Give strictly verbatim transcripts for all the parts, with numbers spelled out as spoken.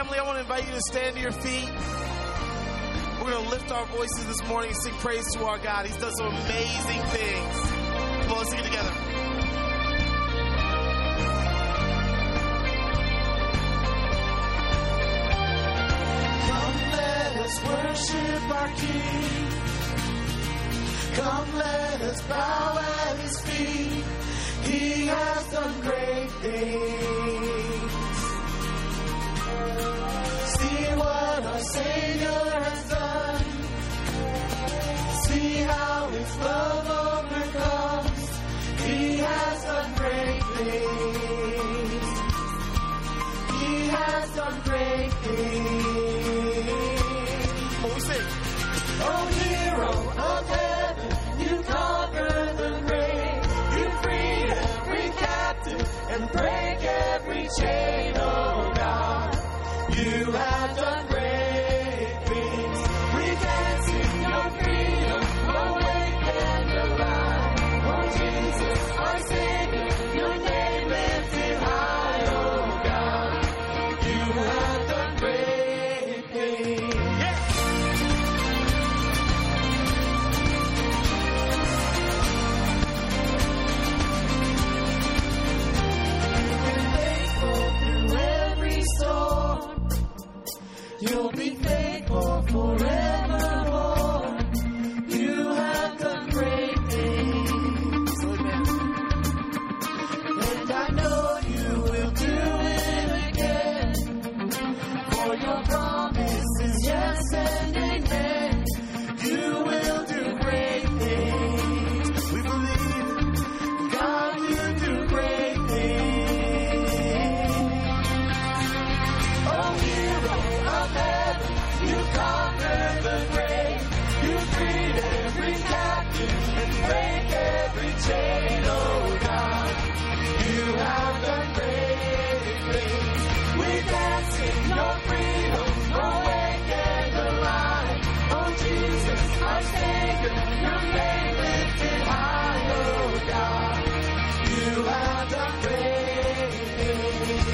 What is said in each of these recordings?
family, I want to invite you to stand to your feet. We're going to lift our voices this morning and sing praise to our God. He's done some amazing things. Come on, let's sing it together. Come, let us worship our King. Come, let us bow at His feet. He has done great things. See what our Savior has done. See how His love overcomes. He has done great things. He has done great things. What we sing? Oh, hero of heaven, you conquer the grave. You free every captive and break every chain, oh God. You have done great things. We dance in your freedom, awake and alive. Oh Jesus, our Savior, your name lifted high, oh God. You have done great things. Yes. You'll be faithful forevermore. You have done great things. And I know you will do it again. For your promise is yes and amen. You will do great things. We believe God will do great things. Oh, hero of heaven, you conquered the grave. You freed every captive and break every chain, oh God. You have done great things. We dance in your freedom, awake and alive. Oh Jesus, our Savior, your name lifted high, oh God. You have done great things.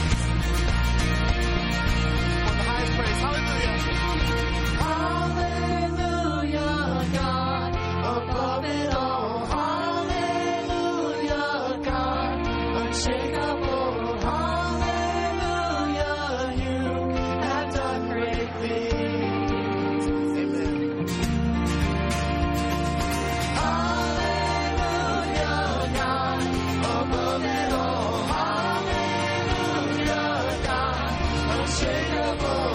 Hallelujah. Hallelujah, God, above it all. Hallelujah, God, unshakable. Hallelujah, you have done great things. Amen. Hallelujah, God, above it all. Hallelujah, God, unshakable.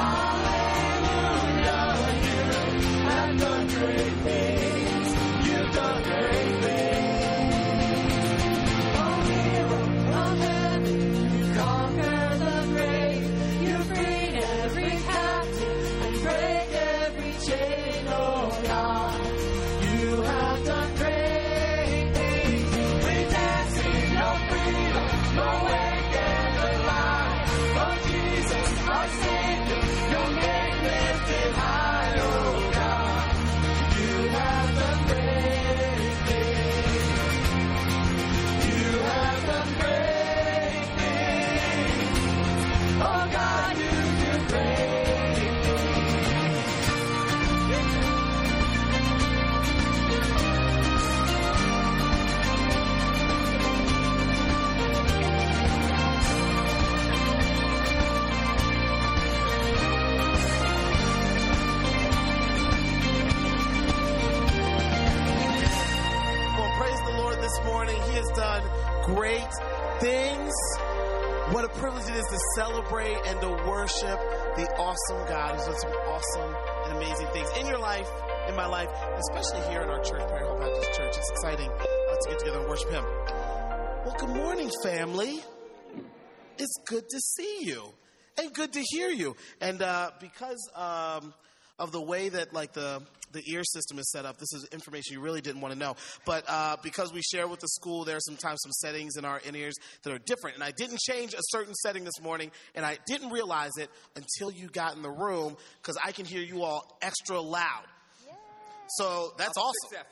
Great things. What a privilege it is to celebrate and to worship the awesome God who's done some awesome and amazing things in your life, in my life, especially here at our church, Prairie Hall Baptist Church. It's exciting uh, to get together and worship Him. Well, good morning, family. It's good to see you and good to hear you. And uh, because um, of the way that like the the ear system is set up, this is information you really didn't want to know. But uh, because we share with the school, there are sometimes some settings in our in-ears that are different. And I didn't change a certain setting this morning, and I didn't realize it until you got in the room, because I can hear you all extra loud. Yeah. So that's I'll awesome. fix that for you.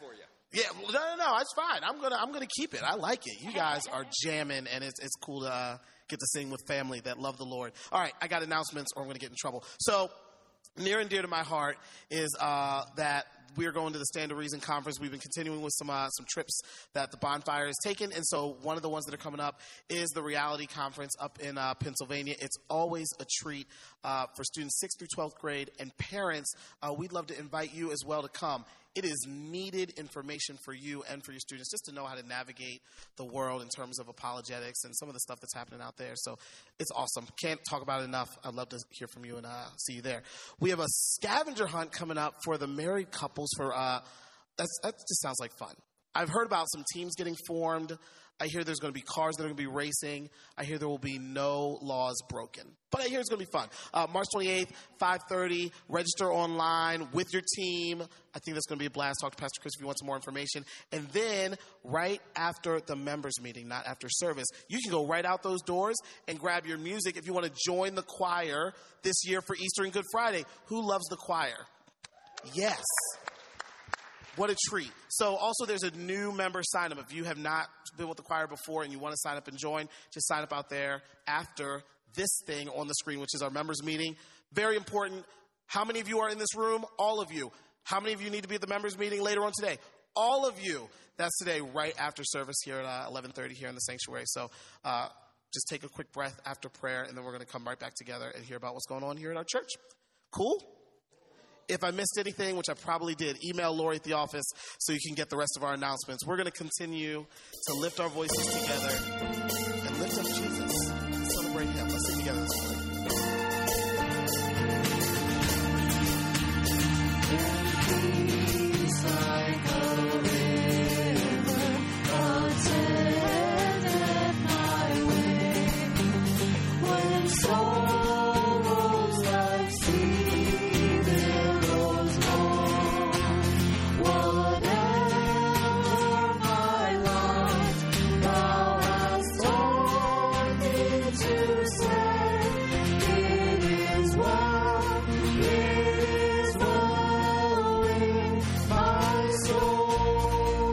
Yeah, no, no, no, it's fine. I'm gonna, I'm gonna keep it. I like it. You guys are jamming, and it's, it's cool to uh, get to sing with family that love the Lord. All right, I got announcements, or I'm gonna get in trouble. So, near and dear to my heart is uh, that we're going to the Stand to Reason conference. We've been continuing with some uh, some trips that the Bonfire has taken, and so one of the ones that are coming up is the Reality Conference up in uh, Pennsylvania. It's always a treat uh, for students sixth through twelfth grade and parents. Uh, we'd love to invite you as well to come. It is needed information for you and for your students just to know how to navigate the world in terms of apologetics and some of the stuff that's happening out there. So it's awesome. Can't talk about it enough. I'd love to hear from you and uh, see you there. We have a scavenger hunt coming up for the married couples for, uh, that's, that just sounds like fun. I've heard about some teams getting formed. I hear there's going to be cars that are going to be racing. I hear there will be no laws broken. But I hear it's going to be fun. Uh, March twenty-eighth, five thirty. Register online with your team. I think that's going to be a blast. Talk to Pastor Chris if you want some more information. And then right after the members meeting, not after service, you can go right out those doors and grab your music if you want to join the choir this year for Easter and Good Friday. Who loves the choir? Yes. What a treat. So also there's a new member sign up. If you have not been with the choir before and you want to sign up and join, just sign up out there after this thing on the screen, which is our members meeting. Very important. How many of you are in this room? All of you. How many of you need to be at the members meeting later on today? All of you. That's today right after service here at uh, eleven thirty here in the sanctuary. So uh, just take a quick breath after prayer, and then we're going to come right back together and hear about what's going on here at our church. Cool? If I missed anything, which I probably did, email Lori at the office so you can get the rest of our announcements. We're going to continue to lift our voices together and lift up Jesus. Celebrate him. Let's sing together this morning. Peace like a river, attendeth my way. When sorrows like sea billows roll, whatever my lot thou hast taught me to say, it is well, it is well with my soul.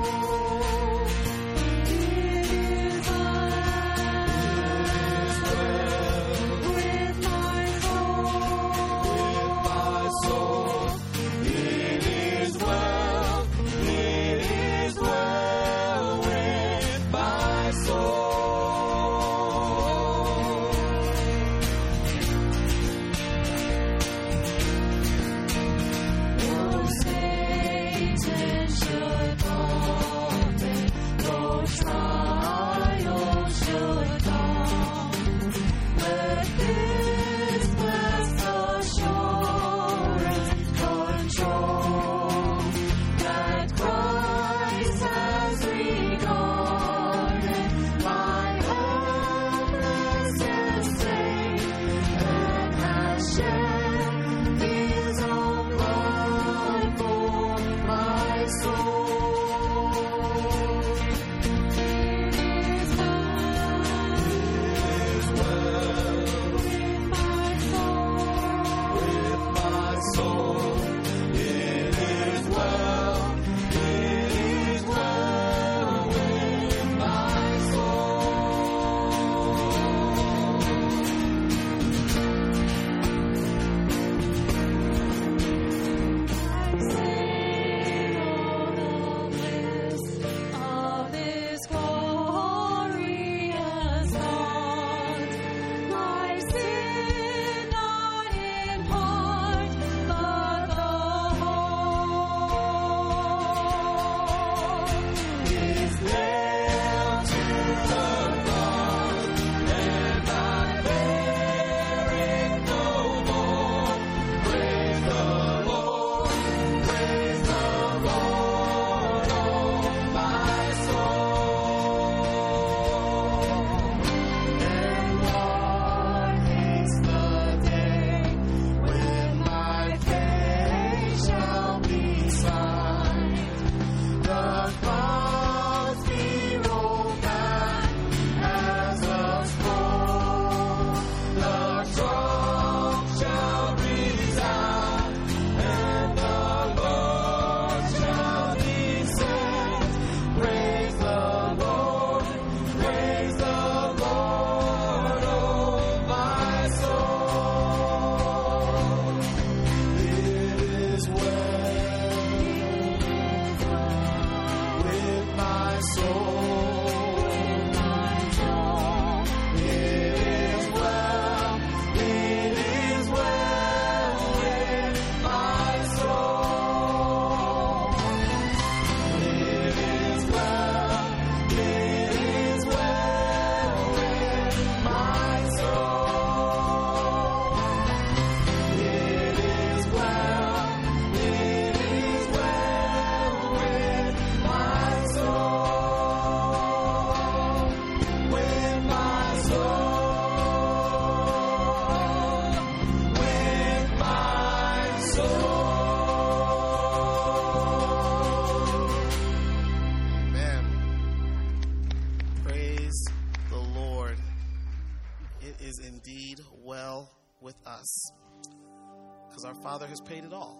Because our Father has paid it all.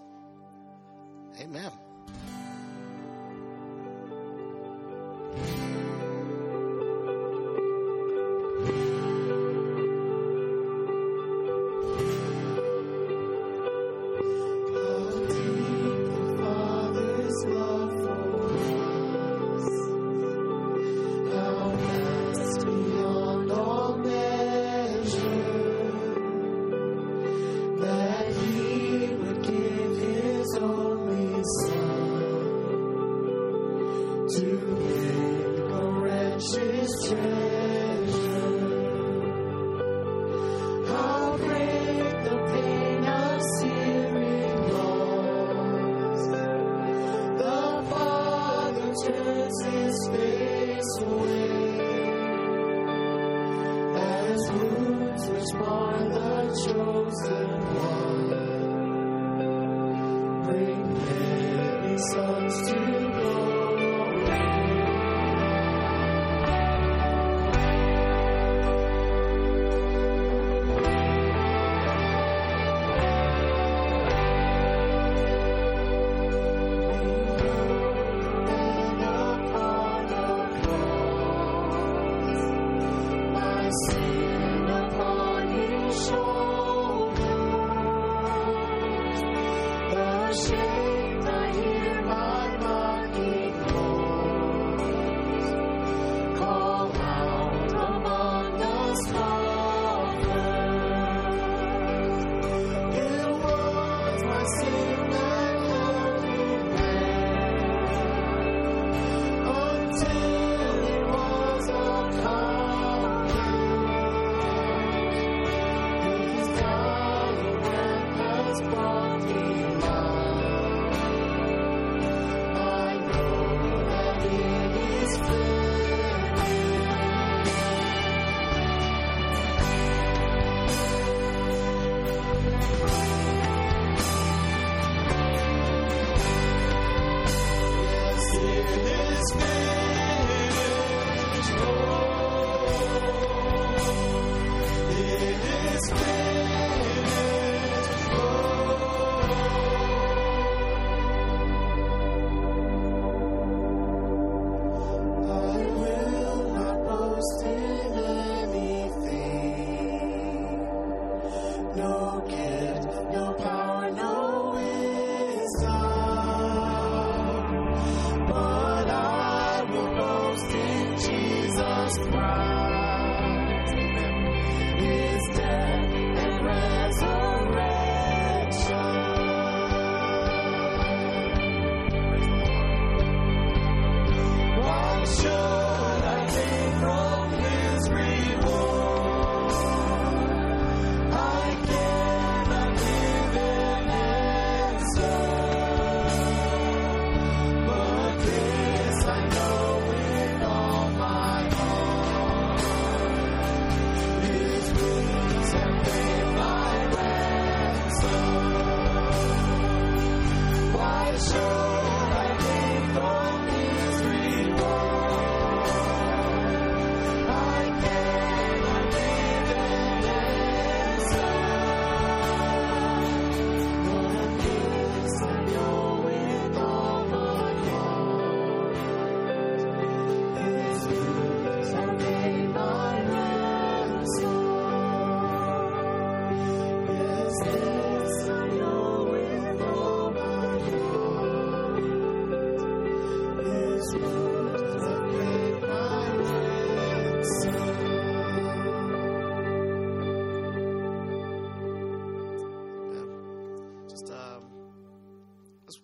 Amen. Why should I think from his reward?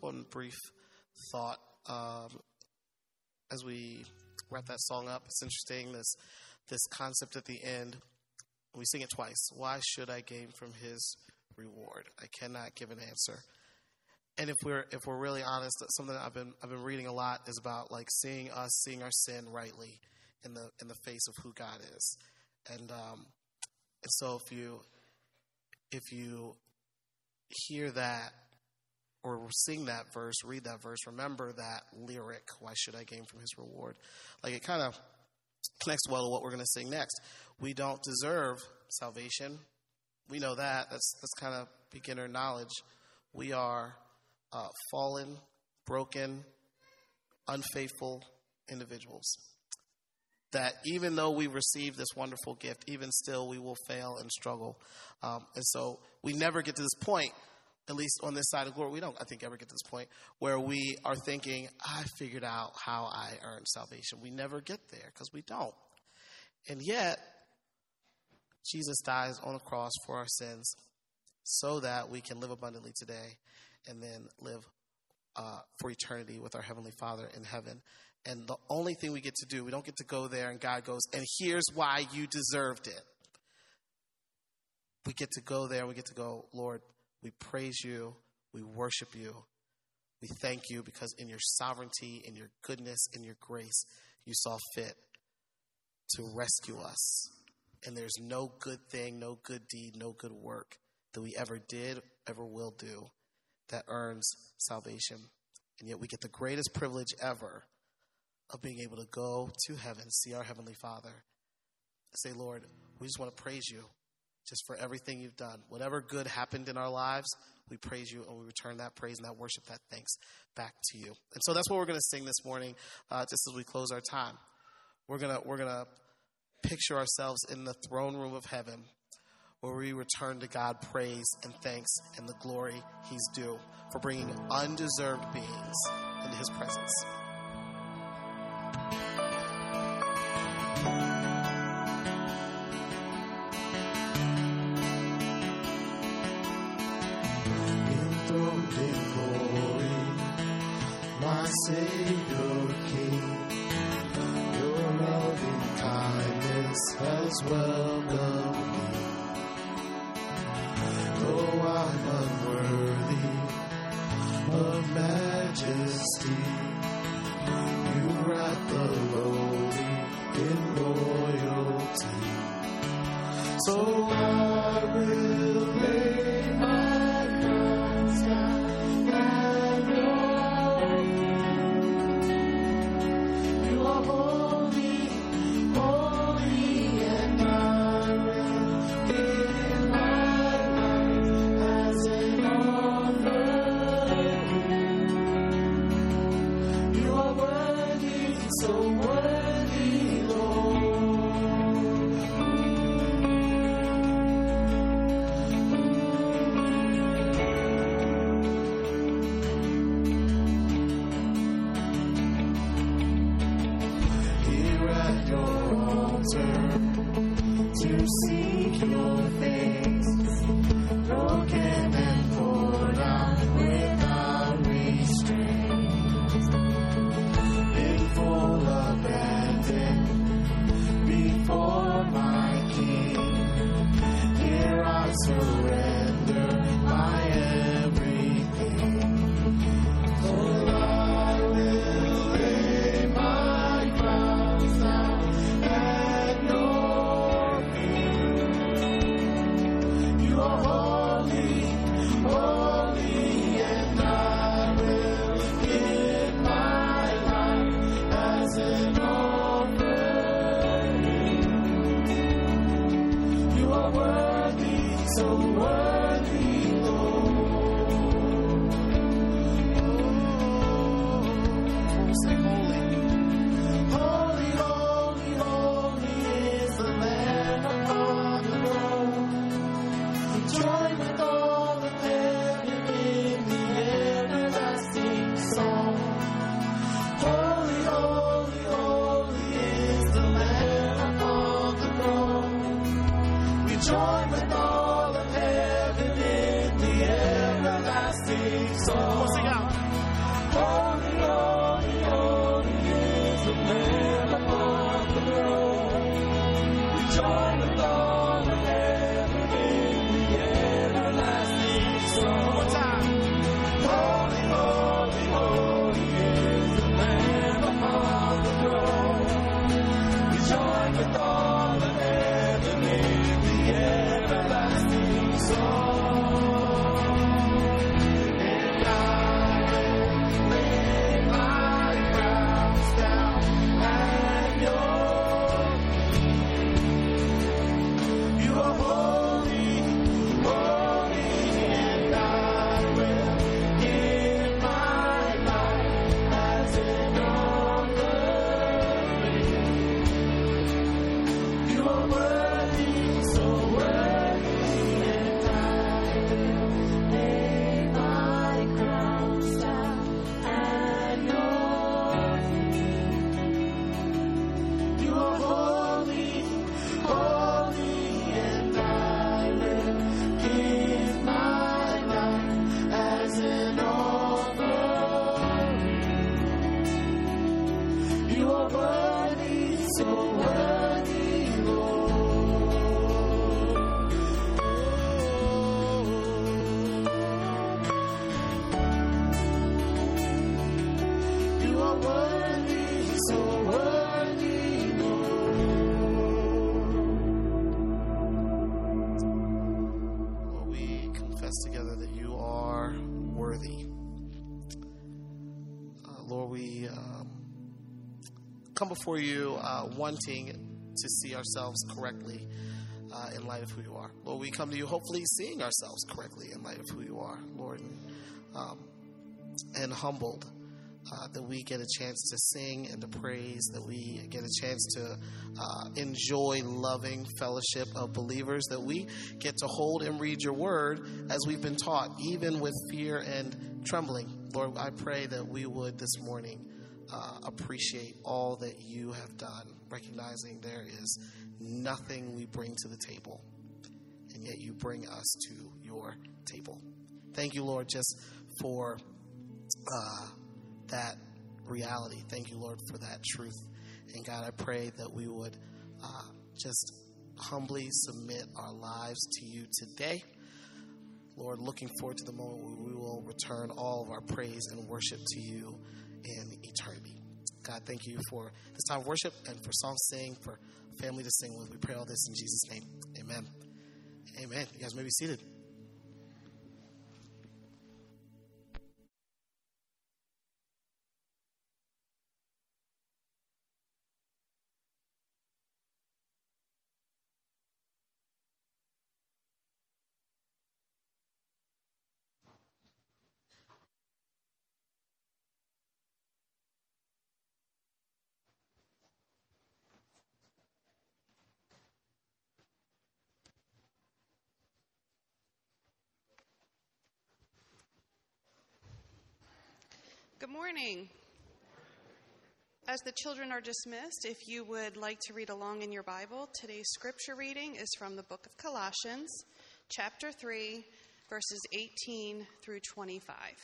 one brief thought um, as we wrap that song up. It's interesting, this this concept at the end. We sing it twice. Why should I gain from his reward? I cannot give an answer. And if we're if we're really honest, that's something that I've been I've been reading a lot is about like seeing us, seeing our sin rightly in the in the face of who God is. And um, and so if you if you hear that or sing that verse, read that verse, remember that lyric, why should I gain from his reward? Like it kind of connects well to what we're going to sing next. We don't deserve salvation. We know that. That's that's kind of beginner knowledge. We are uh, fallen, broken, unfaithful individuals. That even though we receive this wonderful gift, even still we will fail and struggle. Um, and so we never get to this point, at least on this side of glory, we don't, I think, ever get to this point where we are thinking, I figured out how I earned salvation. We never get there because we don't. And yet, Jesus dies on the cross for our sins so that we can live abundantly today and then live uh, for eternity with our Heavenly Father in heaven. And the only thing we get to do, we don't get to go there and God goes, and here's why you deserved it. We get to go there and we get to go, Lord, we praise you, we worship you, we thank you because in your sovereignty, in your goodness, in your grace, you saw fit to rescue us. And there's no good thing, no good deed, no good work that we ever did, ever will do that earns salvation. And yet we get the greatest privilege ever of being able to go to heaven, see our Heavenly Father, say, Lord, we just want to praise you just for everything you've done. Whatever good happened in our lives, we praise you and we return that praise and that worship, that thanks back to you. And so that's what we're going to sing this morning, uh, just as we close our time. We're going to we're going to picture ourselves in the throne room of heaven where we return to God praise and thanks and the glory he's due for bringing undeserved beings into his presence. Enthroned in glory, my Savior King, your loving kindness has welcomed me. Though I'm unworthy of majesty, you wrap the lowly in loyalty. So I will lay my crowns down at your feet. You are holy, holy, and I will give my life as an offering. You are worthy, so worthy, Lord. To seek your face, broken and poured out without restraint, in full abandon before my King. Here I surrender my everything. For I will lay my crowns down at your feet. You are holy, holy, and I will give my life as an offering. You are worthy, so worthy, Lord. Oh, say holy. Holy, holy, holy is the Lamb upon the throne. Join with all of heaven in the everlasting song. Holy, holy, holy is the Lamb upon the throne. We join with all of heaven in the everlasting song. Sing out. come before you uh, wanting to see ourselves correctly uh, in light of who you are. Lord, we come to you hopefully seeing ourselves correctly in light of who you are, Lord, and, um, and humbled uh, that we get a chance to sing and to praise, that we get a chance to uh, enjoy loving fellowship of believers, that we get to hold and read your word as we've been taught, even with fear and trembling. Lord, I pray that we would this morning uh, appreciate all that you have done, recognizing there is nothing we bring to the table, and yet you bring us to your table. Thank you, Lord, just for uh, that reality. Thank you, Lord, for that truth. And God, I pray that we would uh, just humbly submit our lives to you today. Lord, looking forward to the moment where we will return all of our praise and worship to you in eternity. God, thank you for this time of worship and for song sing, for family to sing with. We pray all this in Jesus' name. Amen. Amen. You guys may be seated. Good morning. As the children are dismissed, if you would like to read along in your Bible, today's scripture reading is from the book of Colossians, chapter three, verses eighteen through twenty-five.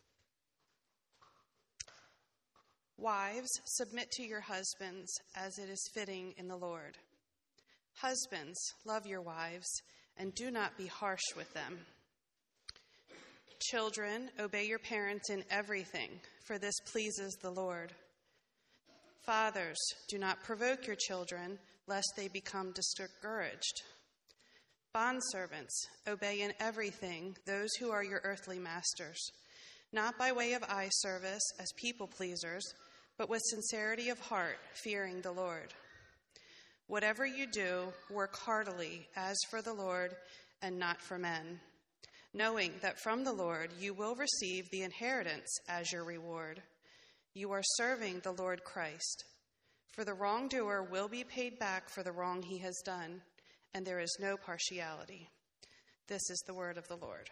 Wives, submit to your husbands as it is fitting in the Lord. Husbands, love your wives and do not be harsh with them. Children, obey your parents in everything, for this pleases the Lord. Fathers, do not provoke your children, lest they become discouraged. Bondservants, obey in everything those who are your earthly masters, not by way of eye service as people pleasers, but with sincerity of heart, fearing the Lord. Whatever you do, work heartily as for the Lord and not for men, knowing that from the Lord you will receive the inheritance as your reward. You are serving the Lord Christ. For the wrongdoer will be paid back for the wrong he has done, and there is no partiality. This is the word of the Lord.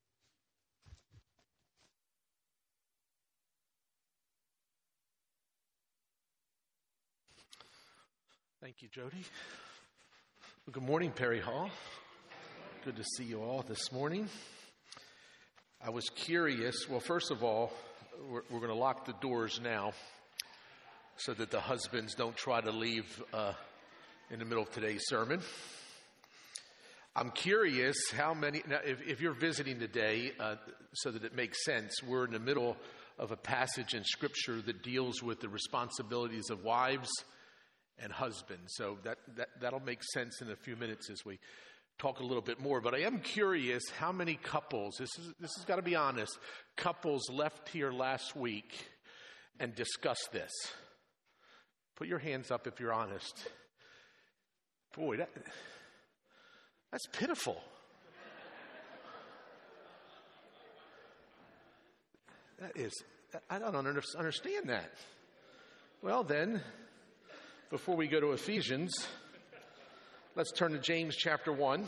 Thank you, Jody. Well, good morning, Perry Hall. Good to see you all this morning. I was curious. Well, first of all, we're, we're going to lock the doors now so that the husbands don't try to leave uh, in the middle of today's sermon. I'm curious how many, now if, if you're visiting today, uh, so that it makes sense, we're in the middle of a passage in Scripture that deals with the responsibilities of wives and husbands. So that, that, that'll make sense in a few minutes as we talk a little bit more, but I am curious how many couples, this is this has got to be honest, couples left here last week and discussed this. Put your hands up if you're honest. Boy, that that's pitiful. That is, I don't understand that. Well then, before we go to Ephesians, let's turn to James chapter one.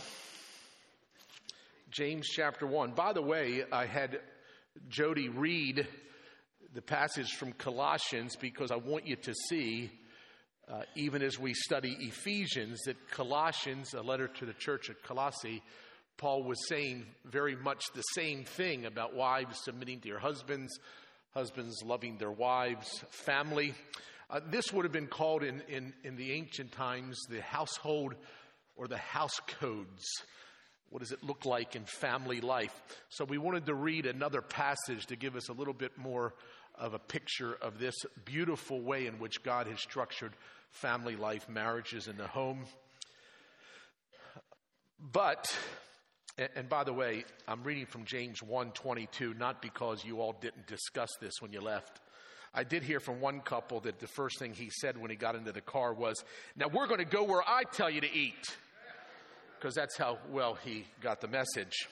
James chapter one. By the way, I had Jody read the passage from Colossians because I want you to see, uh, even as we study Ephesians, that Colossians, a letter to the church at Colossae, Paul was saying very much the same thing about wives submitting to your husbands, husbands loving their wives, family. Uh, this would have been called in, in, in the ancient times the household or the house codes. What does it look like in family life? So we wanted to read another passage to give us a little bit more of a picture of this beautiful way in which God has structured family life, marriages in the home. But, and, and by the way, I'm reading from James one twenty-two, not because you all didn't discuss this when you left. I did hear from one couple that the first thing he said when he got into the car was, "Now we're going to go where I tell you to eat," because that's how well he got the message.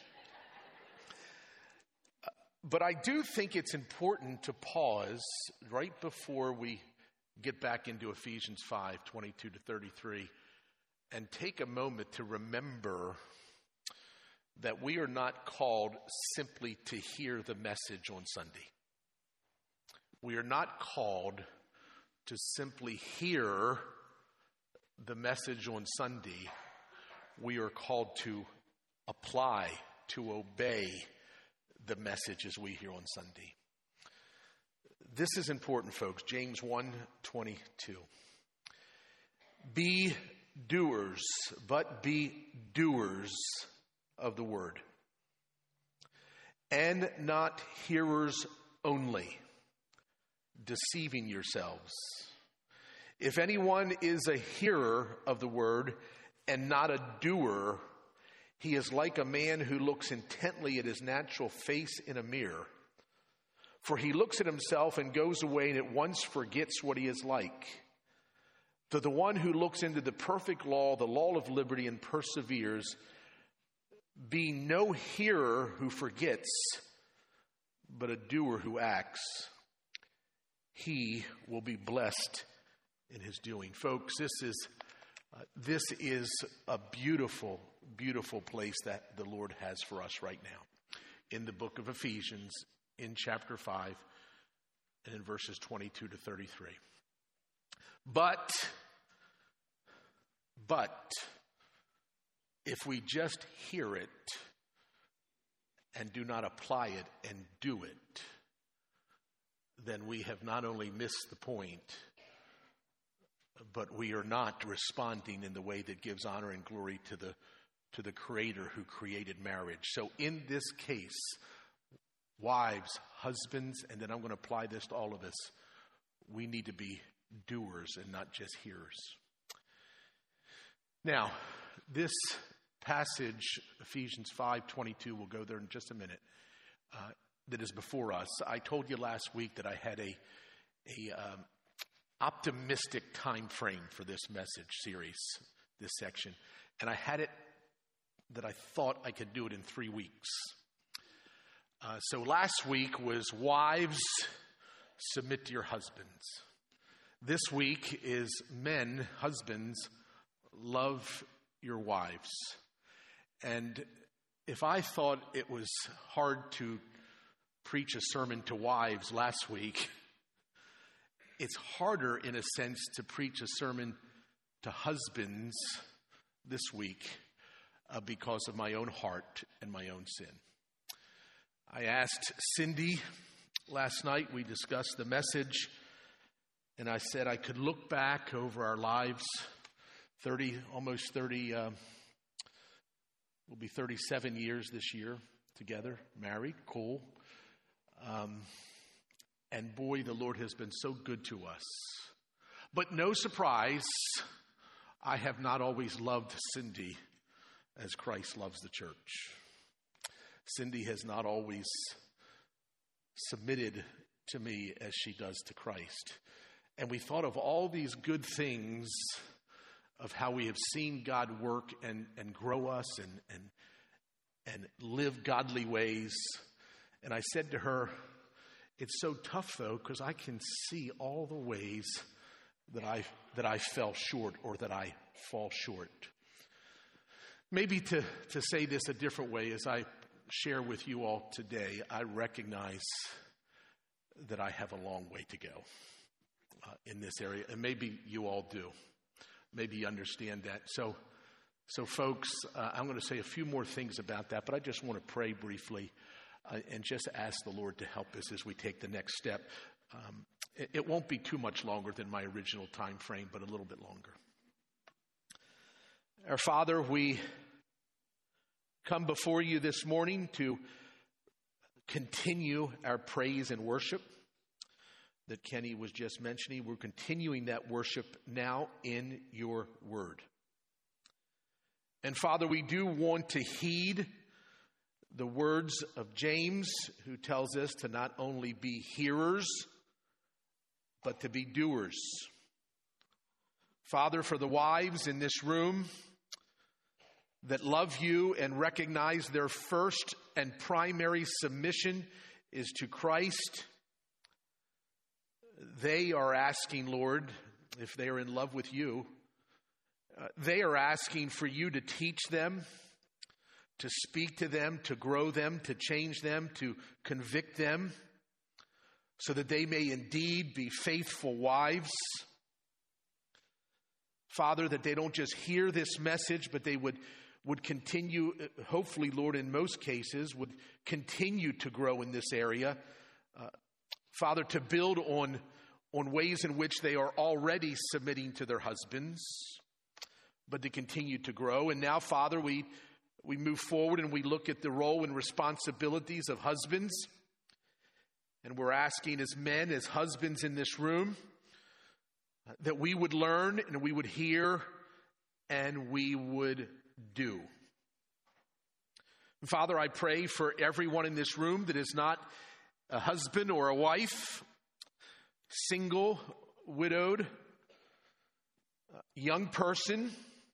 But I do think it's important to pause right before we get back into Ephesians five, twenty-two to thirty-three, and take a moment to remember that we are not called simply to hear the message on Sunday. We are not called to simply hear the message on Sunday. We are called to apply, to obey the messages we hear on Sunday. This is important, folks. James one twenty-two. Be doers, but be doers of the word, and not hearers only, deceiving yourselves. If anyone is a hearer of the word and not a doer, he is like a man who looks intently at his natural face in a mirror. For he looks at himself and goes away and at once forgets what he is like. To the one who looks into the perfect law, the law of liberty, and perseveres, be no hearer who forgets, but a doer who acts. He will be blessed in his doing. Folks, this is uh, this is a beautiful, beautiful place that the Lord has for us right now. In the book of Ephesians, in chapter five, and in verses twenty-two to thirty-three. But, but, if we just hear it and do not apply it and do it, then we have not only missed the point, but we are not responding in the way that gives honor and glory to the to the Creator who created marriage. So in this case, wives, husbands, and then I'm going to apply this to all of us, we need to be doers and not just hearers. Now, this passage, Ephesians five twenty-two, we'll go there in just a minute, uh, that is before us. I told you last week that I had a, a um, optimistic time frame for this message series, this section, and I had it that I thought I could do it in three weeks. Uh, so last week was wives, submit to your husbands. This week is men, husbands, love your wives. And if I thought it was hard to preach a sermon to wives last week, it's harder in a sense to preach a sermon to husbands this week uh, because of my own heart and my own sin. I asked Cindy last night, we discussed the message, and I said I could look back over our lives, thirty, almost thirty, uh, we'll be thirty-seven years this year together, married, cool. Um, and boy, the Lord has been so good to us. But no surprise, I have not always loved Cindy as Christ loves the church. Cindy has not always submitted to me as she does to Christ. And we thought of all these good things of how we have seen God work and, and grow us and, and, and live godly ways. And I said to her, it's so tough, though, because I can see all the ways that I that I fell short or that I fall short. Maybe to, to say this a different way, as I share with you all today, I recognize that I have a long way to go uh, in this area, and maybe you all do. Maybe you understand that. So, so folks, uh, I'm going to say a few more things about that, but I just want to pray briefly uh, and just ask the Lord to help us as we take the next step. Um, it, it won't be too much longer than my original time frame, but a little bit longer. Our Father, we come before you this morning to continue our praise and worship that Kenny was just mentioning. We're continuing that worship now in your word. And Father, we do want to heed the words of James, who tells us to not only be hearers, but to be doers. Father, for the wives in this room that love you and recognize their first and primary submission is to Christ, they are asking, Lord, if they are in love with you, uh, they are asking for you to teach them, to speak to them, to grow them, to change them, to convict them, so that they may indeed be faithful wives. Father, that they don't just hear this message, but they would, would continue, hopefully, Lord, in most cases, would continue to grow in this area. Uh, Father, to build on, on ways in which they are already submitting to their husbands, but to continue to grow. And now, Father, we, we move forward and we look at the role and responsibilities of husbands. And we're asking as men, as husbands in this room, that we would learn and we would hear and we would do. And Father, I pray for everyone in this room that is not a husband or a wife, single, widowed, young person.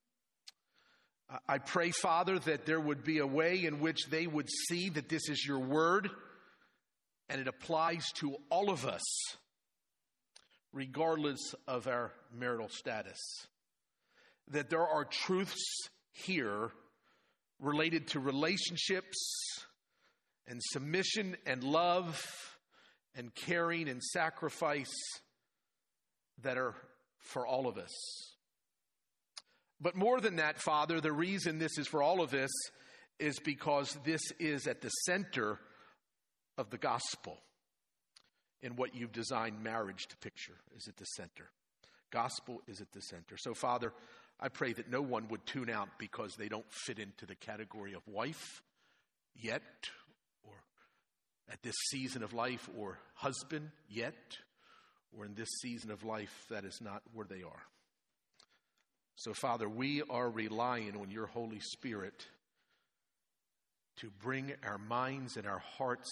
I pray, Father, that there would be a way in which they would see that this is your word and it applies to all of us, regardless of our marital status. That there are truths here related to relationships and submission and love and caring and sacrifice that are for all of us. But more than that, Father, the reason this is for all of us is because this is at the center of the gospel. In what you've designed marriage to picture is at the center. Gospel is at the center. So, Father, I pray that no one would tune out because they don't fit into the category of wife yet, or at this season of life, or husband yet, or in this season of life that is not where they are. So, Father, we are relying on your Holy Spirit to bring our minds and our hearts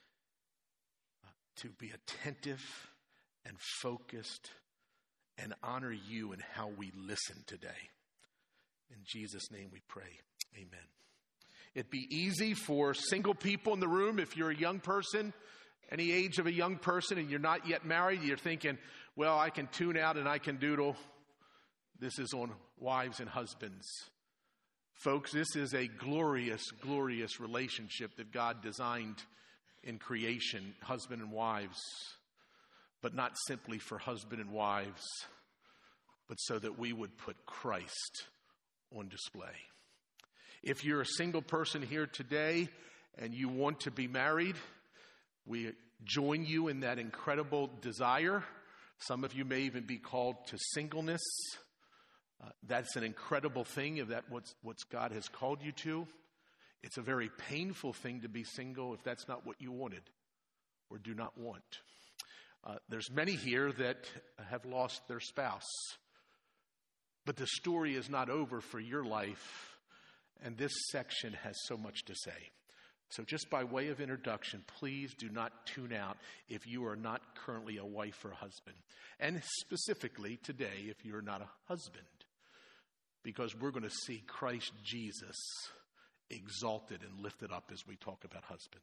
to be attentive and focused and honor you in how we listen today. In Jesus' name we pray. Amen. It'd be easy for single people in the room, if you're a young person, any age of a young person, and you're not yet married, you're thinking, well, I can tune out and I can doodle. This is on wives and husbands. Folks, this is a glorious, glorious relationship that God designed in creation, husband and wives, but not simply for husband and wives, but so that we would put Christ on display. If you're a single person here today and you want to be married, we join you in that incredible desire. Some of you may even be called to singleness. Uh, that's an incredible thing, if that's what what's God has called you to. It's a very painful thing to be single if that's not what you wanted or do not want. Uh, there's many here that have lost their spouse. But the story is not over for your life, and this section has so much to say. So just by way of introduction, please do not tune out if you are not currently a wife or a husband. And specifically today, if you're not a husband, because we're going to see Christ Jesus exalted and lifted up as we talk about husbands.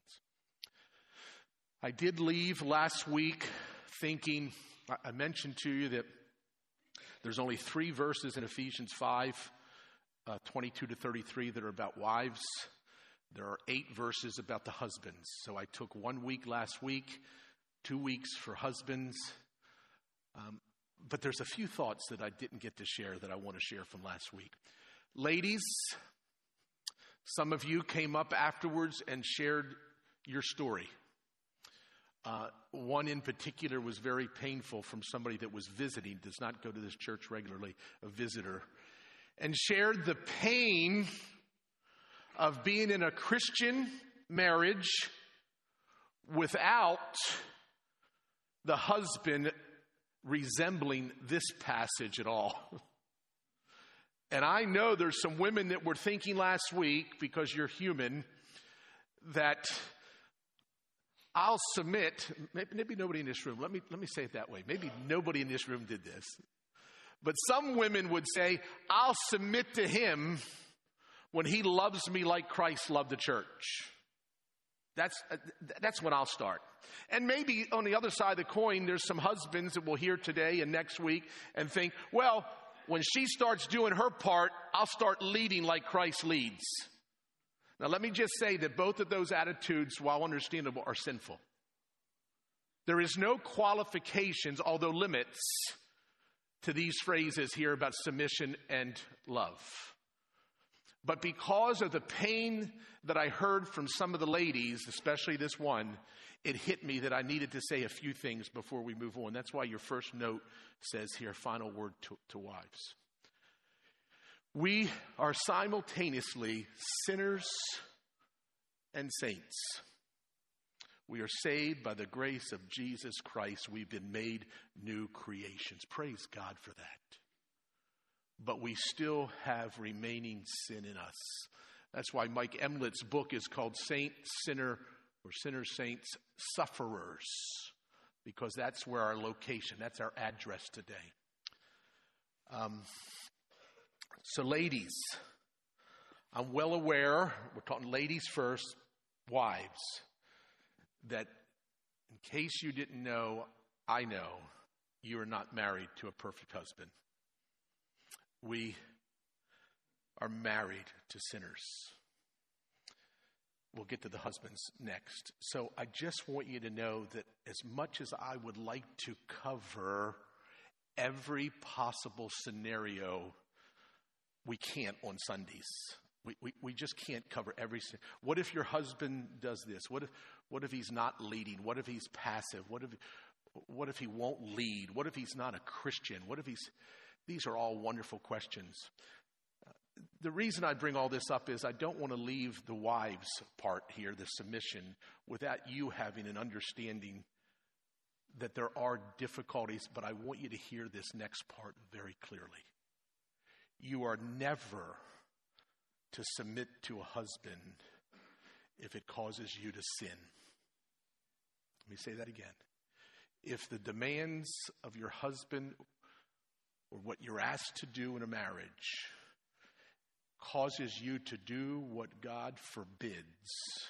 I did leave last week thinking, I mentioned to you that there's only three verses in Ephesians five, uh, twenty-two to thirty-three that are about wives. There are eight verses about the husbands. So I took one week last week, two weeks for husbands. Um, but there's a few thoughts that I didn't get to share that I want to share from last week. Ladies, some of you came up afterwards and shared your story. Uh, one in particular was very painful from somebody that was visiting, does not go to this church regularly, a visitor, and shared the pain of being in a Christian marriage without the husband resembling this passage at all. And I know there's some women that were thinking last week, because you're human, that I'll submit, maybe, maybe nobody in this room, let me, let me say it that way. Maybe nobody in this room did this. But some women would say, I'll submit to him when he loves me like Christ loved the church. That's, uh, that's when I'll start. And maybe on the other side of the coin, there's some husbands that will hear today and next week and think, well, when she starts doing her part, I'll start leading like Christ leads. Now, let me just say that both of those attitudes, while understandable, are sinful. There is no qualifications, although limits, to these phrases here about submission and love. But because of the pain that I heard from some of the ladies, especially this one, it hit me that I needed to say a few things before we move on. That's why your first note says here, final word to, to wives. We are simultaneously sinners and saints. We are saved by the grace of Jesus Christ. We've been made new creations. Praise God for that. But we still have remaining sin in us. That's why Mike Emlett's book is called Saint, Sinner, or Sinner, Saints, Sufferers. Because that's where our location, that's our address today. Um, so ladies, I'm well aware, we're talking ladies first, wives, that in case you didn't know, I know you are not married to a perfect husband. We are married to sinners. We'll get to the husbands next. So I just want you to know that as much as I would like to cover every possible scenario, we can't on Sundays. We, we we just can't cover every. What if your husband does this? What if what if he's not leading? What if he's passive? What if what if he won't lead? What if he's not a Christian? What if he's? These are all wonderful questions. Uh, the reason I bring all this up is I don't want to leave the wives part here, the submission, without you having an understanding that there are difficulties. But I want you to hear this next part very clearly. You are never to submit to a husband if it causes you to sin. Let me say that again. If the demands of your husband or what you're asked to do in a marriage causes you to do what God forbids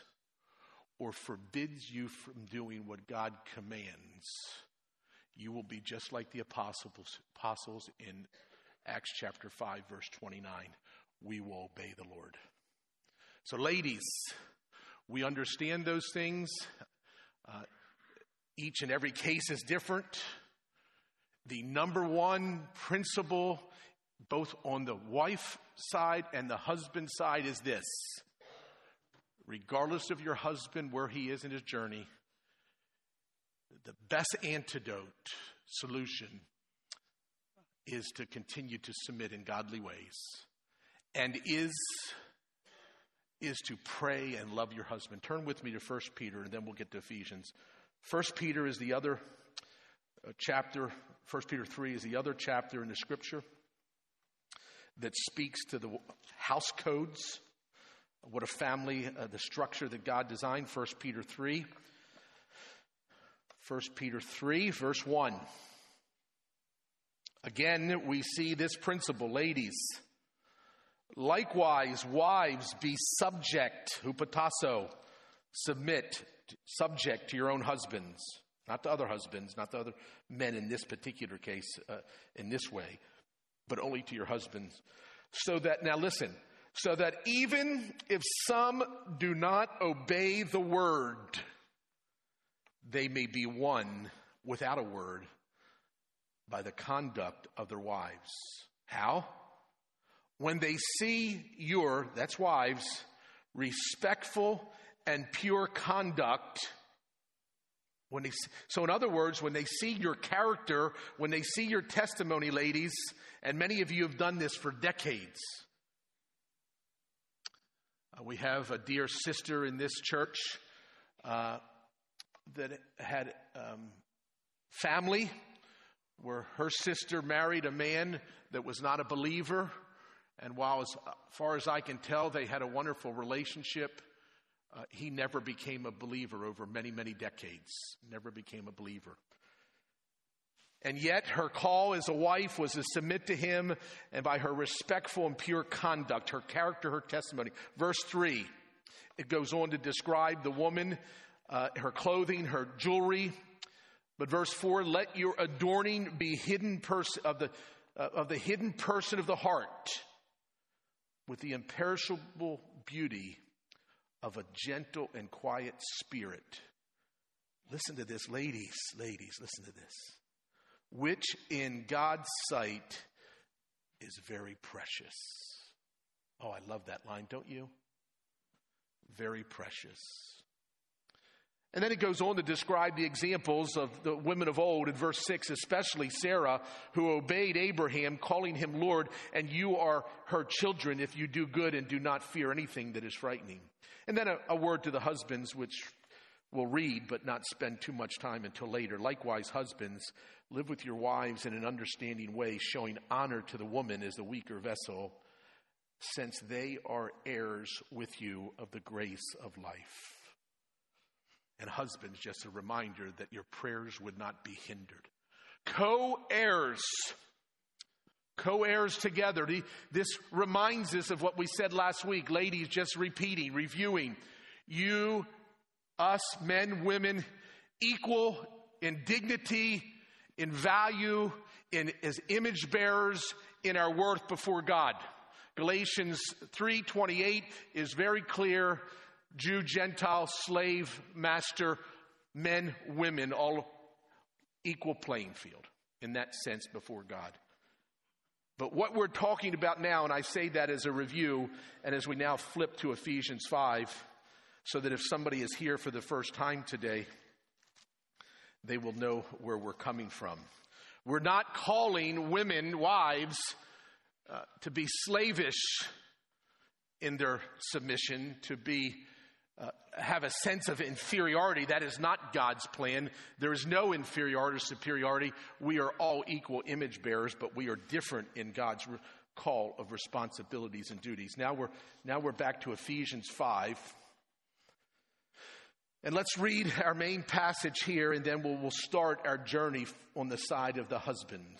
or forbids you from doing what God commands, you will be just like the apostles, apostles in Acts chapter five, verse twenty-nine. We will obey the Lord. So ladies, we understand those things. Uh, each and every case is different. The number one principle, both on the wife side and the husband side, is this. Regardless of your husband, where he is in his journey, the best antidote, solution, is to continue to submit in godly ways. And is, is to pray and love your husband. Turn with me to First Peter, and then we'll get to Ephesians. First Peter is the other uh, chapter. First Peter three is the other chapter in the Scripture that speaks to the house codes, what a family, uh, the structure that God designed. First Peter three. First Peter three, verse one. Again, we see this principle, ladies. Likewise, wives, be subject, hupotasso, submit, subject to your own husbands, not to other husbands, not to other men in this particular case, uh, in this way, but only to your husbands. So that, now listen, so that even if some do not obey the word, they may be won without a word by the conduct of their wives. How? When they see your, that's wives, respectful and pure conduct. When they, so in other words, when they see your character, when they see your testimony, ladies, and many of you have done this for decades. Uh, we have a dear sister in this church uh, that had um, family where her sister married a man that was not a believer. And while as far as I can tell, they had a wonderful relationship, Uh, he never became a believer over many, many decades. Never became a believer. And yet her call as a wife was to submit to him, and by her respectful and pure conduct, her character, her testimony. Verse three, it goes on to describe the woman, uh, her clothing, her jewelry. But verse four, let your adorning be hidden person of the uh, of the hidden person of the heart, with the imperishable beauty of a gentle and quiet spirit. Listen to this, ladies, ladies, listen to this. Which in God's sight is very precious. Oh, I love that line, don't you? Very precious. And then it goes on to describe the examples of the women of old in verse six, especially Sarah, who obeyed Abraham, calling him Lord, and you are her children if you do good and do not fear anything that is frightening. And then a, a word to the husbands, which we'll read but not spend too much time until later. Likewise, husbands, live with your wives in an understanding way, showing honor to the woman as the weaker vessel, since they are heirs with you of the grace of life. And husbands, just a reminder that your prayers would not be hindered. Co-heirs. Co-heirs together. This reminds us of what we said last week. Ladies, just repeating, reviewing. You, us, men, women, equal in dignity, in value, in as image bearers, in our worth before God. Galatians three twenty-eight is very clear. Jew, Gentile, slave, master, men, women, all equal playing field in that sense before God. But what we're talking about now, and I say that as a review, and as we now flip to Ephesians five, so that if somebody is here for the first time today, they will know where we're coming from. We're not calling women, wives, uh, to be slavish in their submission, to be Uh, have a sense of inferiority. That is not God's plan. There is no inferiority or superiority. We are all equal image bearers, but we are different in God's re- call of responsibilities and duties. Now we're now we're back to Ephesians five. And let's read our main passage here, and then we'll, we'll start our journey on the side of the husbands.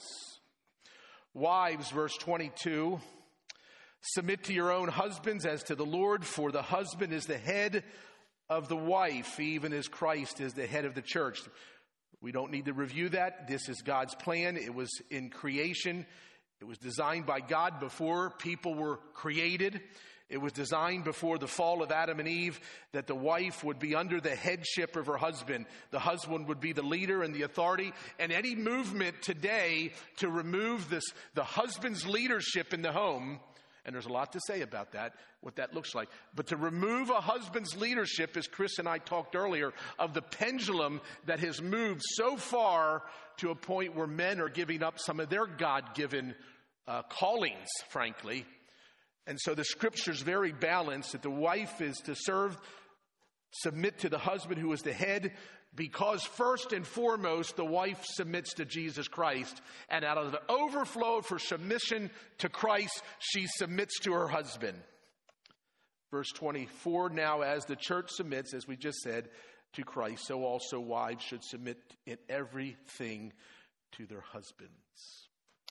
Wives, verse twenty-two. Submit to your own husbands as to the Lord, for the husband is the head of the wife, even as Christ is the head of the church. We don't need to review that. This is God's plan. It was in creation. It was designed by God before people were created. It was designed before the fall of Adam and Eve that the wife would be under the headship of her husband. The husband would be the leader and the authority. And any movement today to remove this, the husband's leadership in the home, and there's a lot to say about that, what that looks like. But to remove a husband's leadership, as Chris and I talked earlier, of the pendulum that has moved so far to a point where men are giving up some of their God-given uh, callings, frankly. And so the scripture's very balanced, that the wife is to serve, submit to the husband who is the head, because first and foremost, the wife submits to Jesus Christ. And out of the overflow of her submission to Christ, she submits to her husband. Verse twenty-four, now as the church submits, as we just said, to Christ, so also wives should submit in everything to their husbands.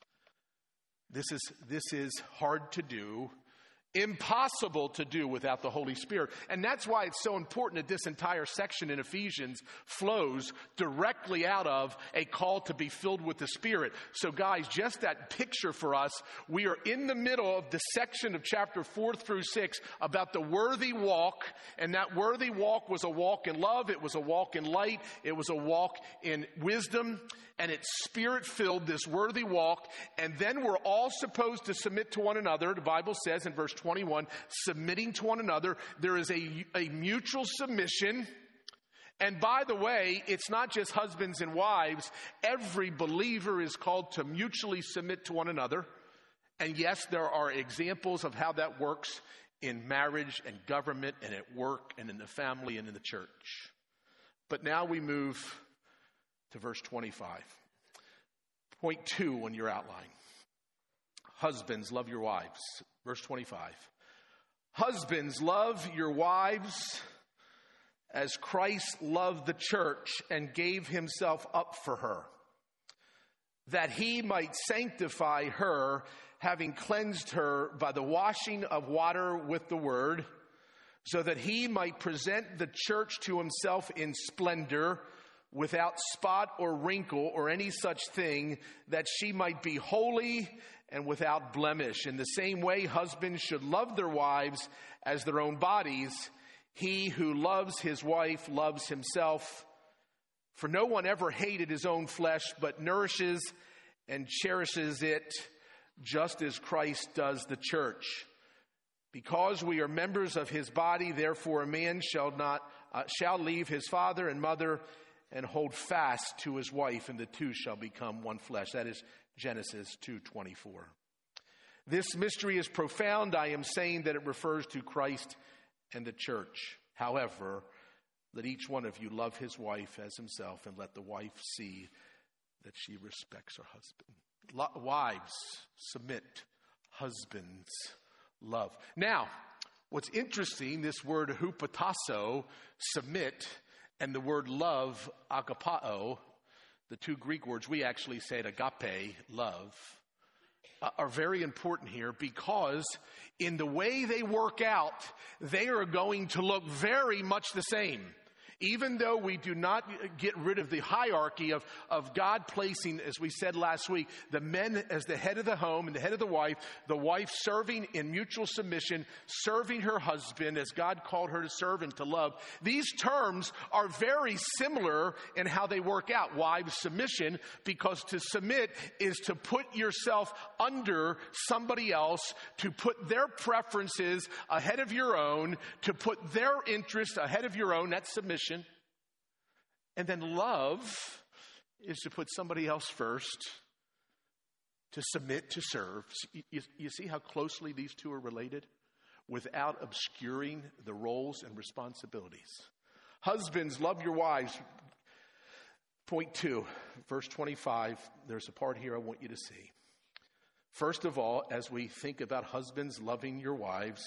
This is, this is hard to do. Impossible to do without the Holy Spirit. And that's why it's so important that this entire section in Ephesians flows directly out of a call to be filled with the Spirit. So guys, just that picture for us, we are in the middle of the section of chapter four through six about the worthy walk. And that worthy walk was a walk in love. It was a walk in light. It was a walk in wisdom. And it's Spirit-filled, this worthy walk. And then we're all supposed to submit to one another. The Bible says in verse twenty-one, submitting to one another. There is a, a mutual submission. And by the way, it's not just husbands and wives. Every believer is called to mutually submit to one another. And yes, there are examples of how that works in marriage and government and at work and in the family and in the church. But now we move to verse twenty-five. Point two on your outline. Husbands, love your wives. Verse twenty-five. Husbands, love your wives as Christ loved the church and gave himself up for her, that he might sanctify her, having cleansed her by the washing of water with the word, so that he might present the church to himself in splendor, without spot or wrinkle or any such thing, that she might be holy and without blemish. In the same way, husbands should love their wives as their own bodies. He who loves his wife loves himself. For no one ever hated his own flesh, but nourishes and cherishes it, just as Christ does the church. Because we are members of his body, therefore a man shall not uh, shall leave his father and mother and hold fast to his wife, and the two shall become one flesh. That is Genesis two twenty-four. This mystery is profound. I am saying that it refers to Christ and the church. However, let each one of you love his wife as himself, and let the wife see that she respects her husband. Wives, submit. Husbands, love. Now, what's interesting, this word hupotasso, submit, and the word love, agapao, the two Greek words, we actually say it agape, love, uh, are very important here, because in the way they work out, they are going to look very much the same. Even though we do not get rid of the hierarchy of, of God placing, as we said last week, the men as the head of the home and the head of the wife, the wife serving in mutual submission, serving her husband as God called her to serve and to love. These terms are very similar in how they work out. Wives, submission, because to submit is to put yourself under somebody else, to put their preferences ahead of your own, to put their interests ahead of your own. That's submission. And then love is to put somebody else first, to submit, to serve. You, you see how closely these two are related? Without obscuring the roles and responsibilities. Husbands, love your wives. Point two, verse twenty-five. There's a part here I want you to see. First of all, as we think about husbands loving your wives,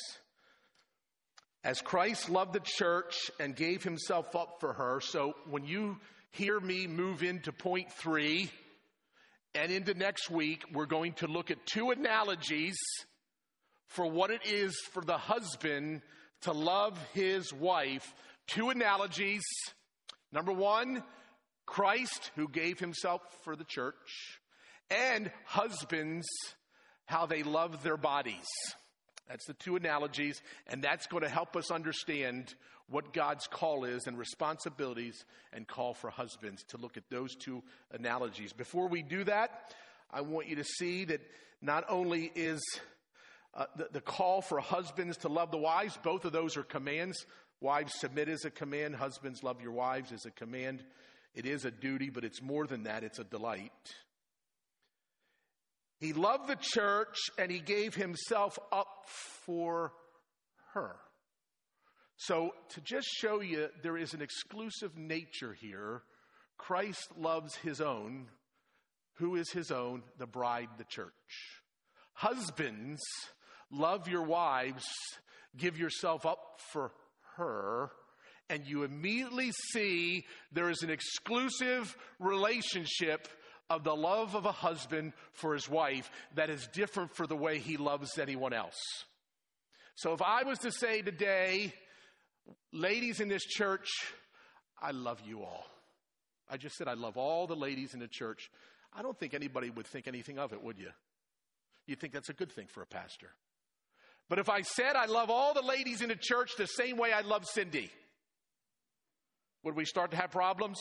as Christ loved the church and gave himself up for her. So when you hear me move into point three and into next week, we're going to look at two analogies for what it is for the husband to love his wife. Two analogies. Number one, Christ, who gave himself for the church, and husbands, how they love their bodies. That's the two analogies, and that's going to help us understand what God's call is and responsibilities and call for husbands, to look at those two analogies. Before we do that, I want you to see that not only is uh, the, the call for husbands to love the wives, both of those are commands. Wives, submit is a command. Husbands, love your wives is a command. It is a duty, but it's more than that. It's a delight. He loved the church and he gave himself up for her. So to just show you there is an exclusive nature here, Christ loves his own. Who is his own? The bride, the church. Husbands, love your wives, give yourself up for her, and you immediately see there is an exclusive relationship of the love of a husband for his wife that is different for the way he loves anyone else. So if I was to say today, ladies in this church, I love you all. I just said I love all the ladies in the church. I don't think anybody would think anything of it, would you? You'd think that's a good thing for a pastor. But if I said I love all the ladies in the church the same way I love Cindy, would we start to have problems?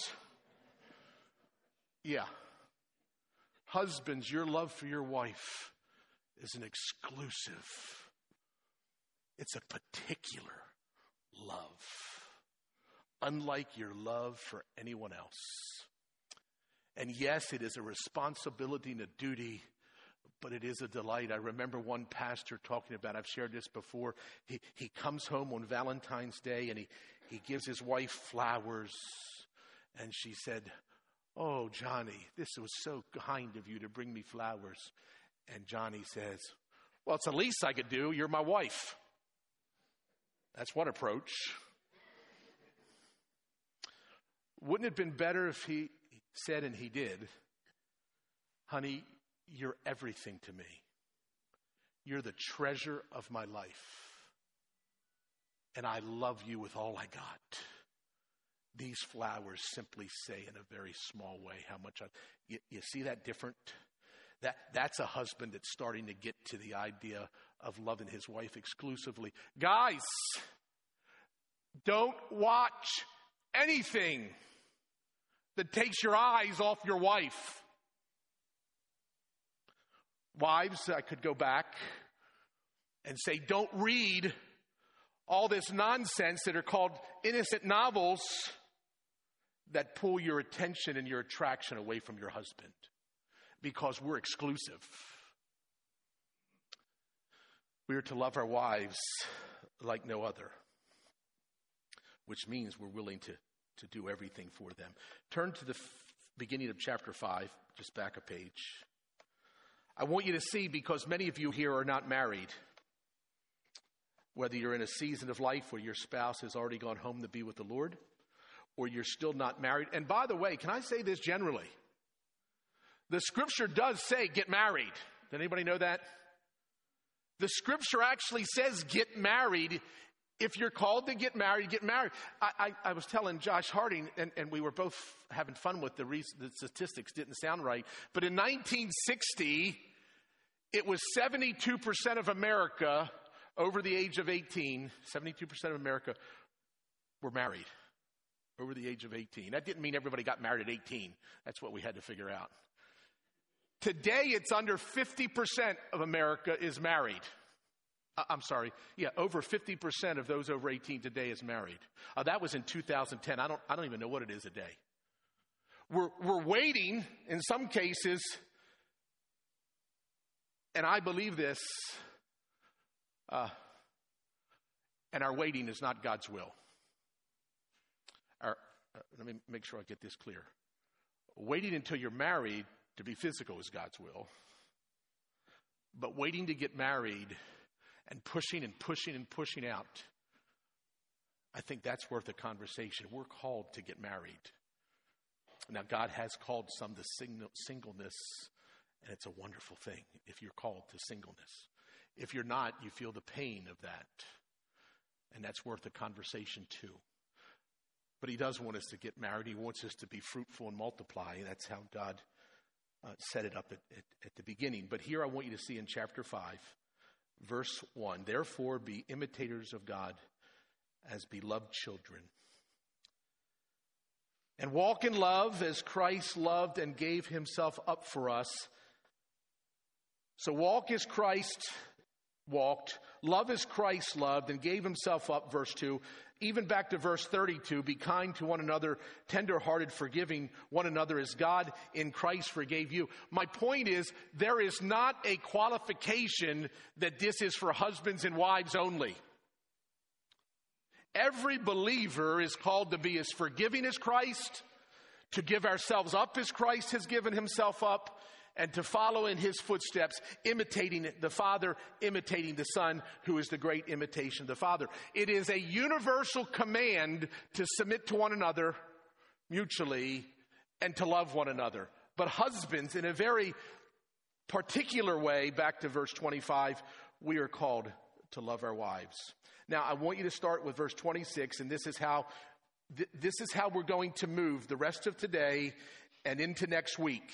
Yeah. Husbands, your love for your wife is an exclusive. It's a particular love, unlike your love for anyone else. And yes, it is a responsibility and a duty, but it is a delight. I remember one pastor talking about, I've shared this before, he, he comes home on Valentine's Day and he, he gives his wife flowers, and she said, "Oh, Johnny, this was so kind of you to bring me flowers." And Johnny says, "Well, it's the least I could do. You're my wife." That's one approach. Wouldn't it have been better if he said, and he did, honey, you're everything to me. You're the treasure of my life. And I love you with all I got. These flowers simply say in a very small way how much I... You, you see that different? That, that's a husband that's starting to get to the idea of loving his wife exclusively. Guys, don't watch anything that takes your eyes off your wife. Wives, I could go back and say, don't read all this nonsense that are called innocent novels that pull your attention and your attraction away from your husband, because we're exclusive. We are to love our wives like no other, which means we're willing to, to do everything for them. Turn to the f- beginning of chapter five, just back a page. I want you to see, because many of you here are not married, whether you're in a season of life where your spouse has already gone home to be with the Lord, or you're still not married. And by the way, can I say this generally? The scripture does say get married. Did anybody know that? The scripture actually says get married. If you're called to get married, get married. I, I, I was telling Josh Harding, and, and we were both having fun with the, re- the statistics, didn't sound right. But in nineteen sixty, it was seventy-two percent of America over the age of eighteen, seventy-two percent of America were married over the age of eighteen. That didn't mean everybody got married at eighteen. That's what we had to figure out. Today, it's under fifty percent of America is married. Uh, I'm sorry. Yeah, over fifty percent of those over eighteen today is married. Uh, that was in two thousand ten. I don't, I don't even know what it is a day. We're, we're waiting in some cases, and I believe this, uh, and our waiting is not God's will. Our, uh, let me make sure I get this clear. Waiting until you're married to be physical is God's will. But waiting to get married and pushing and pushing and pushing out, I think that's worth a conversation. We're called to get married. Now, God has called some to sing- singleness, and it's a wonderful thing if you're called to singleness. If you're not, you feel the pain of that, and that's worth a conversation too. But he does want us to get married. He wants us to be fruitful and multiply. That's how God uh, set it up at, at, at the beginning. But here I want you to see in chapter five, verse one, therefore be imitators of God as beloved children, and walk in love as Christ loved and gave himself up for us. So walk as Christ walked, love as Christ loved and gave himself up, verse two. Even back to verse thirty-two, be kind to one another, tenderhearted, forgiving one another as God in Christ forgave you. My point is, there is not a qualification that this is for husbands and wives only. Every believer is called to be as forgiving as Christ, to give ourselves up as Christ has given himself up, and to follow in his footsteps, imitating the Father, imitating the Son, who is the great imitation of the Father. It is a universal command to submit to one another mutually and to love one another. But husbands, in a very particular way, back to verse twenty-five, we are called to love our wives. Now, I want you to start with verse twenty-six, and this is how th- this is how we're going to move the rest of today and into next week.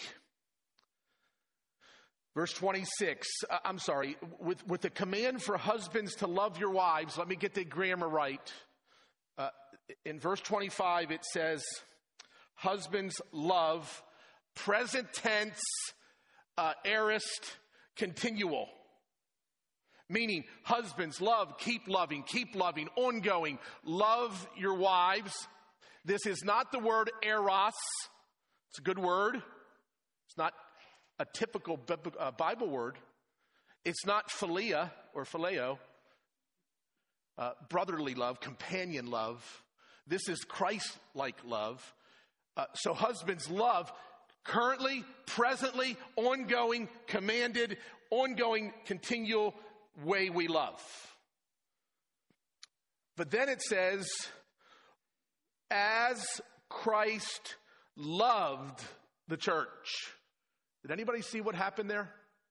Verse twenty-six, uh, I'm sorry, with, with the command for husbands to love your wives, let me get the grammar right. Uh, in verse twenty-five, it says, husbands love, present tense, uh, aorist, continual. Meaning, husbands love, keep loving, keep loving, ongoing. Love your wives. This is not the word eros. It's a good word. It's not a typical Bible word. It's not philia or phileo, uh, brotherly love, companion love. This is Christ-like love. Uh, so husbands love currently, presently, ongoing, commanded, ongoing, continual way we love. But then it says, as Christ loved the church. Did anybody see what happened there?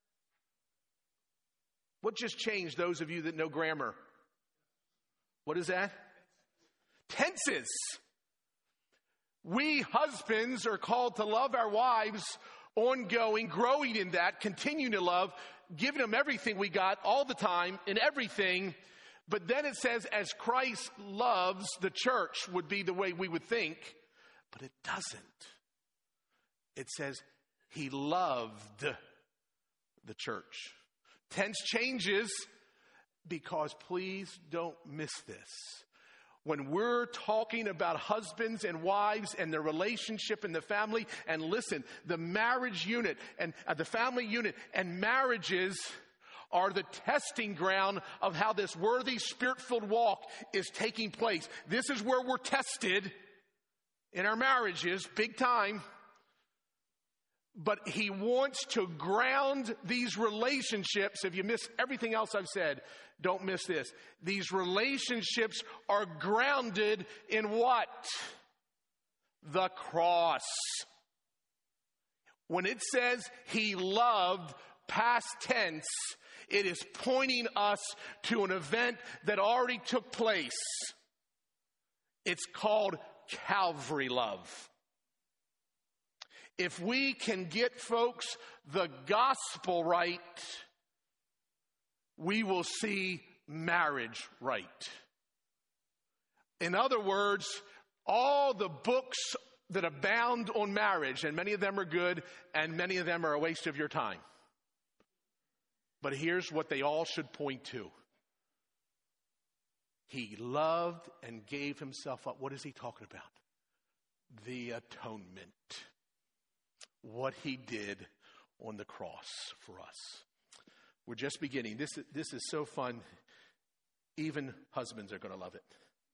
What just changed, those of you that know grammar? What is that? Tenses. We husbands are called to love our wives ongoing, growing in that, continuing to love, giving them everything we got all the time in everything. But then it says, as Christ loves the church would be the way we would think, but it doesn't. It says he loved the church. Tense changes because please don't miss this. When we're talking about husbands and wives and their relationship in the family, and listen, the marriage unit and uh, the family unit and marriages are the testing ground of how this worthy, spirit-filled walk is taking place. This is where we're tested in our marriages, big time. But he wants to ground these relationships. If you miss everything else I've said, don't miss this. These relationships are grounded in what? The cross. When it says he loved, past tense, it is pointing us to an event that already took place. It's called Calvary love. If we can get, folks, the gospel right, we will see marriage right. In other words, all the books that abound on marriage, and many of them are good, and many of them are a waste of your time. But here's what they all should point to. He loved and gave himself up. What is he talking about? The atonement. What he did on the cross for us. We're just beginning. This, this is so fun. Even husbands are going to love it.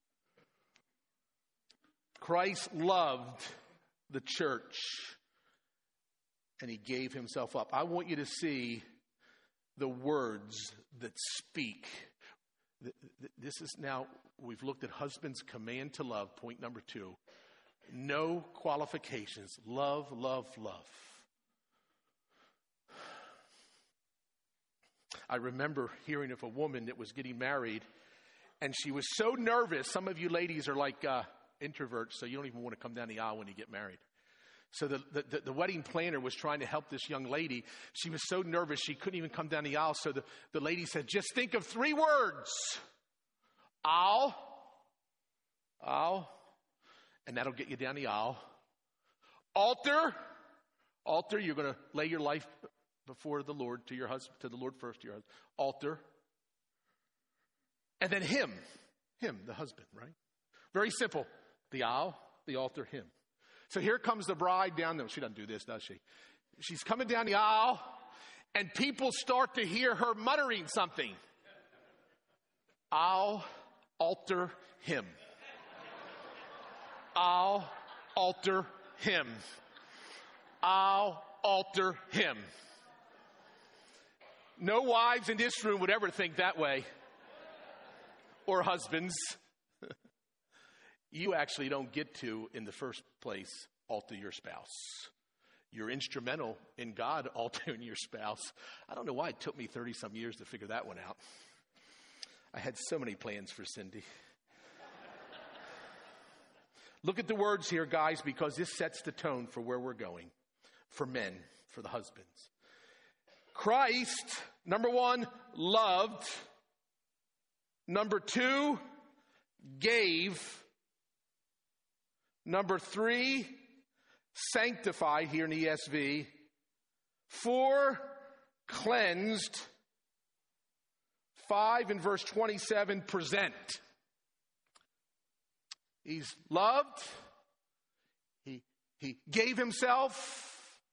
Christ loved the church and he gave himself up. I want you to see the words that speak. This is now, we've looked at husband's command to love, point number two. No qualifications. Love, love, love. I remember hearing of a woman that was getting married, and she was so nervous. Some of you ladies are like uh, introverts, so you don't even want to come down the aisle when you get married. So the, the, the wedding planner was trying to help this young lady. She was so nervous she couldn't even come down the aisle. So the, the lady said, just think of three words. I'll, I'll, and that'll get you down the aisle. Altar, altar, you're going to lay your life before the Lord, to your husband, to the Lord first, to your husband. Altar. And then him, him, the husband, right? Very simple. The aisle, the altar, him. So here comes the bride down there. She doesn't do this, does she? She's coming down the aisle, and people start to hear her muttering something. I'll alter him. I'll alter him. I'll alter him. No wives in this room would ever think that way. Or husbands. You actually don't get to, in the first place, alter your spouse. You're instrumental in God altering your spouse. I don't know why it took me thirty-some years to figure that one out. I had so many plans for Cindy. Look at the words here, guys, because this sets the tone for where we're going. For men, for the husbands. Christ, number one, loved. Number two, gave. Number three, sanctified here in the E S V. Four, cleansed. Five, in verse twenty-seven, present. He's loved. He, he gave himself.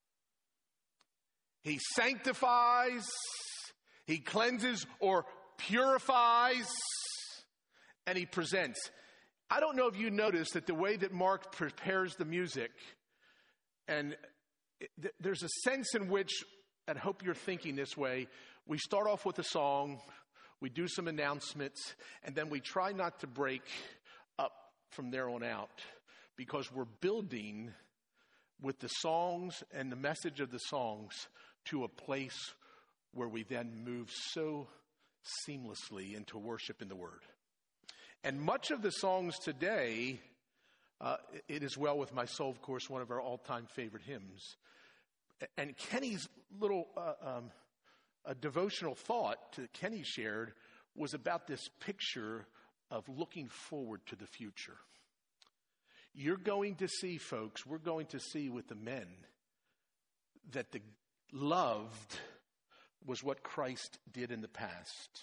He sanctifies. He cleanses or purifies. And he presents. I don't know if you noticed that the way that Mark prepares the music, and it, there's a sense in which, and I hope you're thinking this way, we start off with a song, we do some announcements, and then we try not to break up from there on out. because we're building with the songs and the message of the songs to a place where we then move so seamlessly into worship in the Word. And much of the songs today, uh, It Is Well With My Soul, of course, one of our all-time favorite hymns. And Kenny's little uh, um, a devotional thought that Kenny shared was about this picture of looking forward to the future. You're going to see, folks, we're going to see with the men that the loved was what Christ did in the past.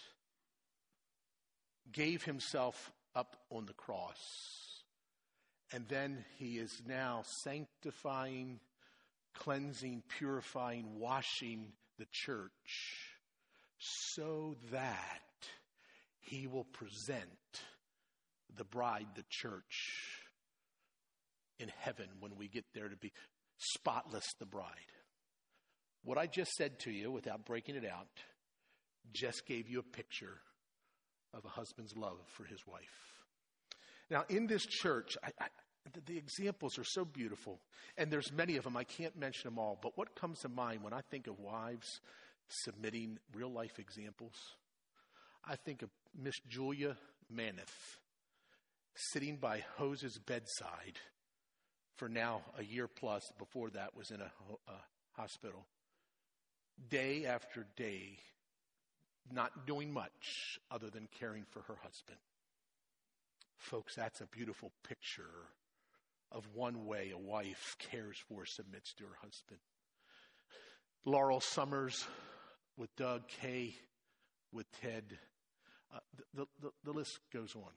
Gave himself up on the cross. And then he is now sanctifying, cleansing, purifying, washing the church so that he will present the bride, the church, in heaven when we get there to be spotless, the bride. What I just said to you, without breaking it out, just gave you a picture of a husband's love for his wife. Now, in this church, I, I, the, the examples are so beautiful, and there's many of them. I can't mention them all, but what comes to mind when I think of wives submitting real-life examples? I think of Miss Julia Maneth sitting by Hose's bedside for now a year plus. Before that was in a, a hospital. Day after day, not doing much other than caring for her husband. Folks, that's a beautiful picture of one way a wife cares for, submits to her husband. Laurel Summers with Doug, Kay with Ted. Uh, the, the, the list goes on.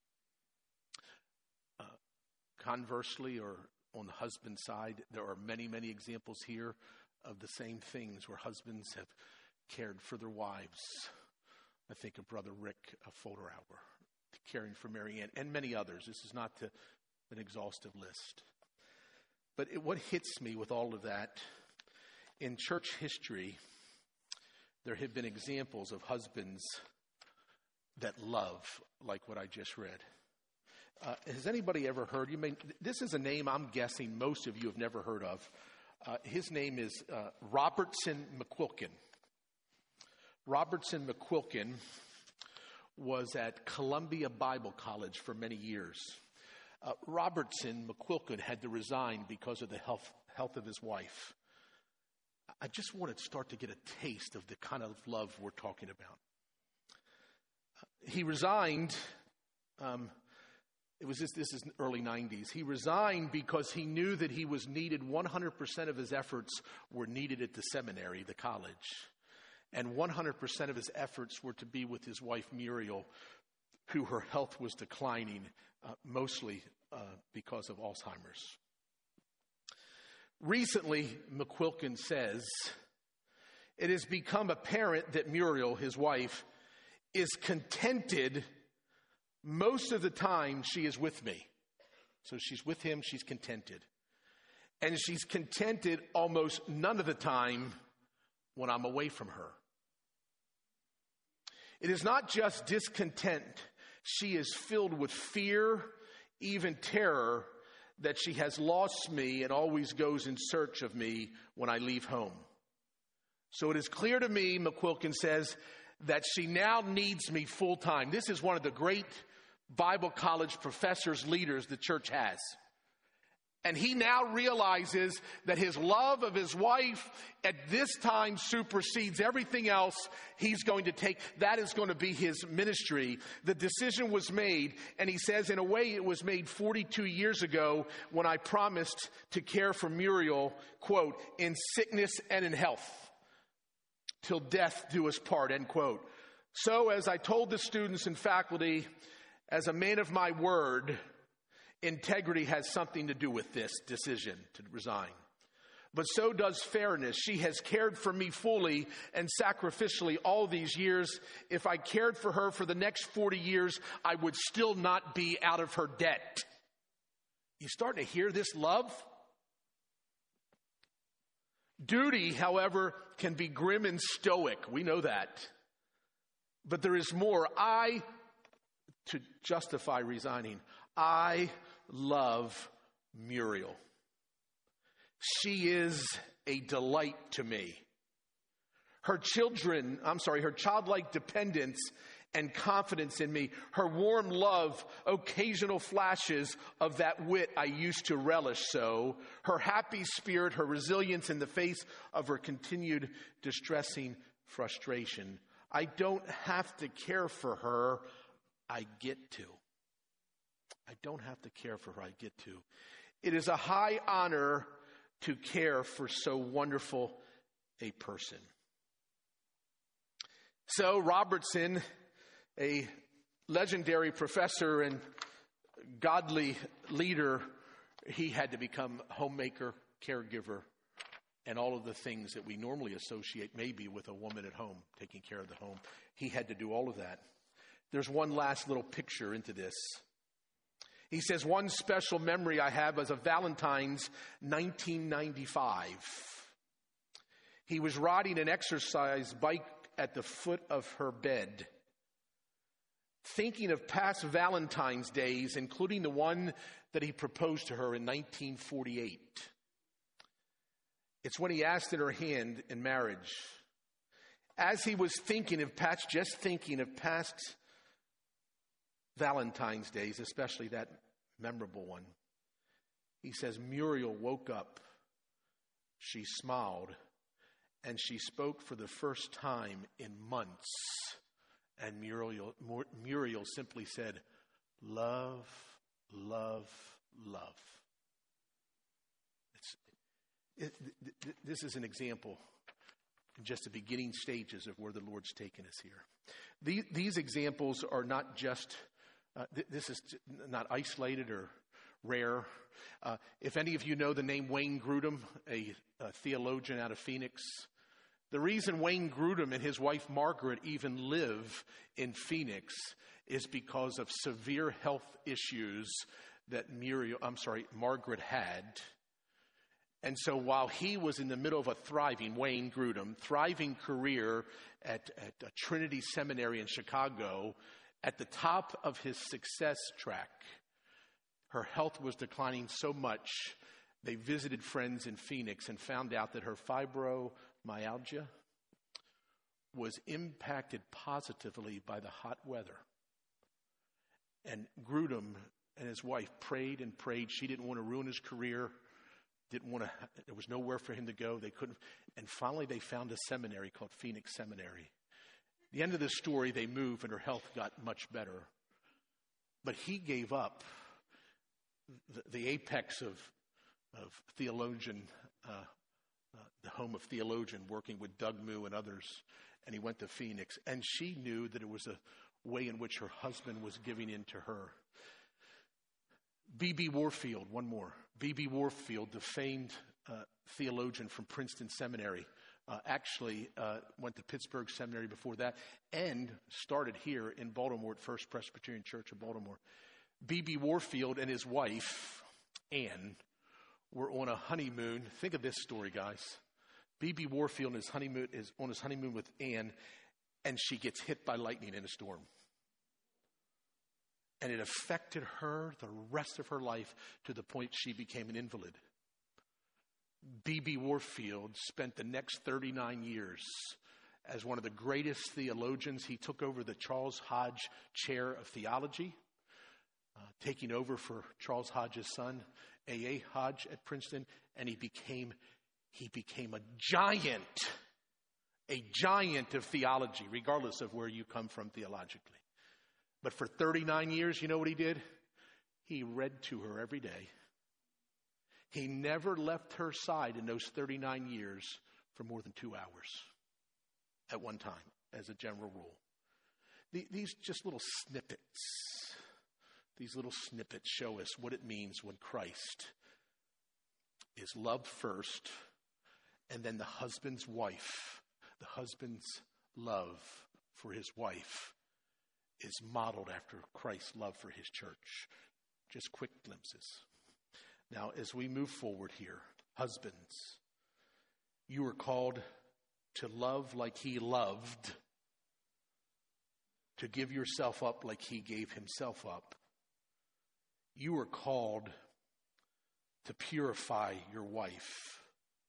Uh, conversely, or on the husband side, there are many, many examples here of the same things where husbands have cared for their wives. I think of Brother Rick Folderauer, caring for Mary Ann, and many others. This is not to, an exhaustive list. But it, what hits me with all of that, in church history, there have been examples of husbands that love, like what I just read. Uh, has anybody ever heard, you may, this is a name I'm guessing most of you have never heard of. Uh, his name is uh, Robertson McQuilkin. Robertson McQuilkin was at Columbia Bible College for many years. Uh, Robertson McQuilkin had to resign because of the health, health of his wife. I just want to start to get a taste of the kind of love we're talking about. Uh, he resigned, um, it was this, this is early nineties. He resigned because he knew that he was needed, one hundred percent of his efforts were needed at the seminary, the college. And one hundred percent of his efforts were to be with his wife, Muriel, who her health was declining, uh, mostly uh, because of Alzheimer's. Recently, McQuilkin says, it has become apparent that Muriel, his wife, is contented most of the time she is with me. So she's with him, she's contented. And she's contented almost none of the time when I'm away from her. It is not just discontent. She is filled with fear, even terror, that she has lost me and always goes in search of me when I leave home. So it is clear to me, McQuilkin says, that she now needs me full time. This is one of the great Bible college professors, leaders the church has. And he now realizes that his love of his wife at this time supersedes everything else he's going to take. That is going to be his ministry. The decision was made, and he says, in a way, it was made forty-two years ago when I promised to care for Muriel, quote, in sickness and in health, till death do us part, end quote. So, as I told the students and faculty, as a man of my word, integrity has something to do with this decision to resign. But so does fairness. She has cared for me fully and sacrificially all these years. If I cared for her for the next forty years, I would still not be out of her debt. You starting to hear this love? Duty, however, can be grim and stoic. We know that. But there is more. I, to justify resigning, I love Muriel. She is a delight to me. Her children, I'm sorry, her childlike dependence and confidence in me, her warm love, occasional flashes of that wit I used to relish so, her happy spirit, her resilience in the face of her continued distressing frustration. I don't have to care for her, I get to. I don't have to care for her, I get to. It is a high honor to care for so wonderful a person. So Robertson, a legendary professor and godly leader, he had to become homemaker, caregiver, and all of the things that we normally associate maybe with a woman at home, taking care of the home. He had to do all of that. There's one last little picture into this. He says, one special memory I have was of Valentine's nineteen ninety-five. He was riding an exercise bike at the foot of her bed, thinking of past Valentine's days, including the one that he proposed to her in nineteen forty-eight. It's when he asked in her hand in marriage. As he was thinking of past, just thinking of past Valentine's days, especially that memorable one, he says, Muriel woke up, she smiled, and she spoke for the first time in months. And Muriel, Muriel simply said, love, love, love. It's, it, it, this is an example in just the beginning stages of where the Lord's taken us here. These, these examples are not just, uh, th- this is not isolated or rare. Uh, if any of you know the name Wayne Grudem, a, a theologian out of Phoenix, the reason Wayne Grudem and his wife Margaret even live in Phoenix is because of severe health issues that Muriel, I'm sorry, Margaret had. And so while he was in the middle of a thriving, Wayne Grudem, thriving career at, at Trinity Seminary in Chicago, at the top of his success track, her health was declining so much, they visited friends in Phoenix and found out that her fibromyalgia was impacted positively by the hot weather. And Grudem and his wife prayed and prayed. She didn't want to ruin his career. Didn't want to, there was nowhere for him to go. They couldn't. And finally they found a seminary called Phoenix Seminary. The end of the story, they moved and her health got much better. But he gave up the, the apex of, of theologian, uh, uh, the home of theologian, working with Doug Moo and others. And he went to Phoenix. And she knew that it was a way in which her husband was giving in to her. B B Warfield, one more. B B Warfield, the famed uh, theologian from Princeton Seminary, uh, actually uh, went to Pittsburgh Seminary before that and started here in Baltimore at First Presbyterian Church of Baltimore. B B Warfield and his wife, Ann, were on a honeymoon. Think of this story, guys. B B Warfield and his honeymoon is on his honeymoon with Ann, and she gets hit by lightning in a storm. And it affected her the rest of her life to the point she became an invalid. B B Warfield spent the next thirty-nine years as one of the greatest theologians. He took over the Charles Hodge Chair of Theology, uh, taking over for Charles Hodge's son, A A Hodge at Princeton, and he became he became a giant, a giant of theology, regardless of where you come from theologically. But for thirty-nine years, you know what he did? He read to her every day. He never left her side in those thirty-nine years for more than two hours at one time, as a general rule. These just little snippets, these little snippets show us what it means when Christ is loved first, and then the husband's wife, the husband's love for his wife is modeled after Christ's love for his church. Just quick glimpses. Now, as we move forward here, husbands, you are called to love like he loved, to give yourself up like he gave himself up. You are called to purify your wife.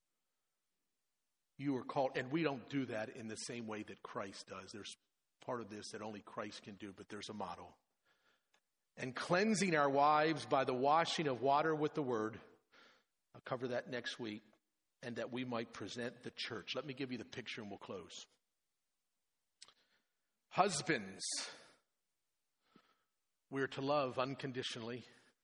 You are called, and we don't do that in the same way that Christ does. There's part of this that only Christ can do, but there's a model. And cleansing our wives by the washing of water with the word. I'll cover that next week. And that we might present the church. Let me give you the picture and we'll close. Husbands, we're to love unconditionally.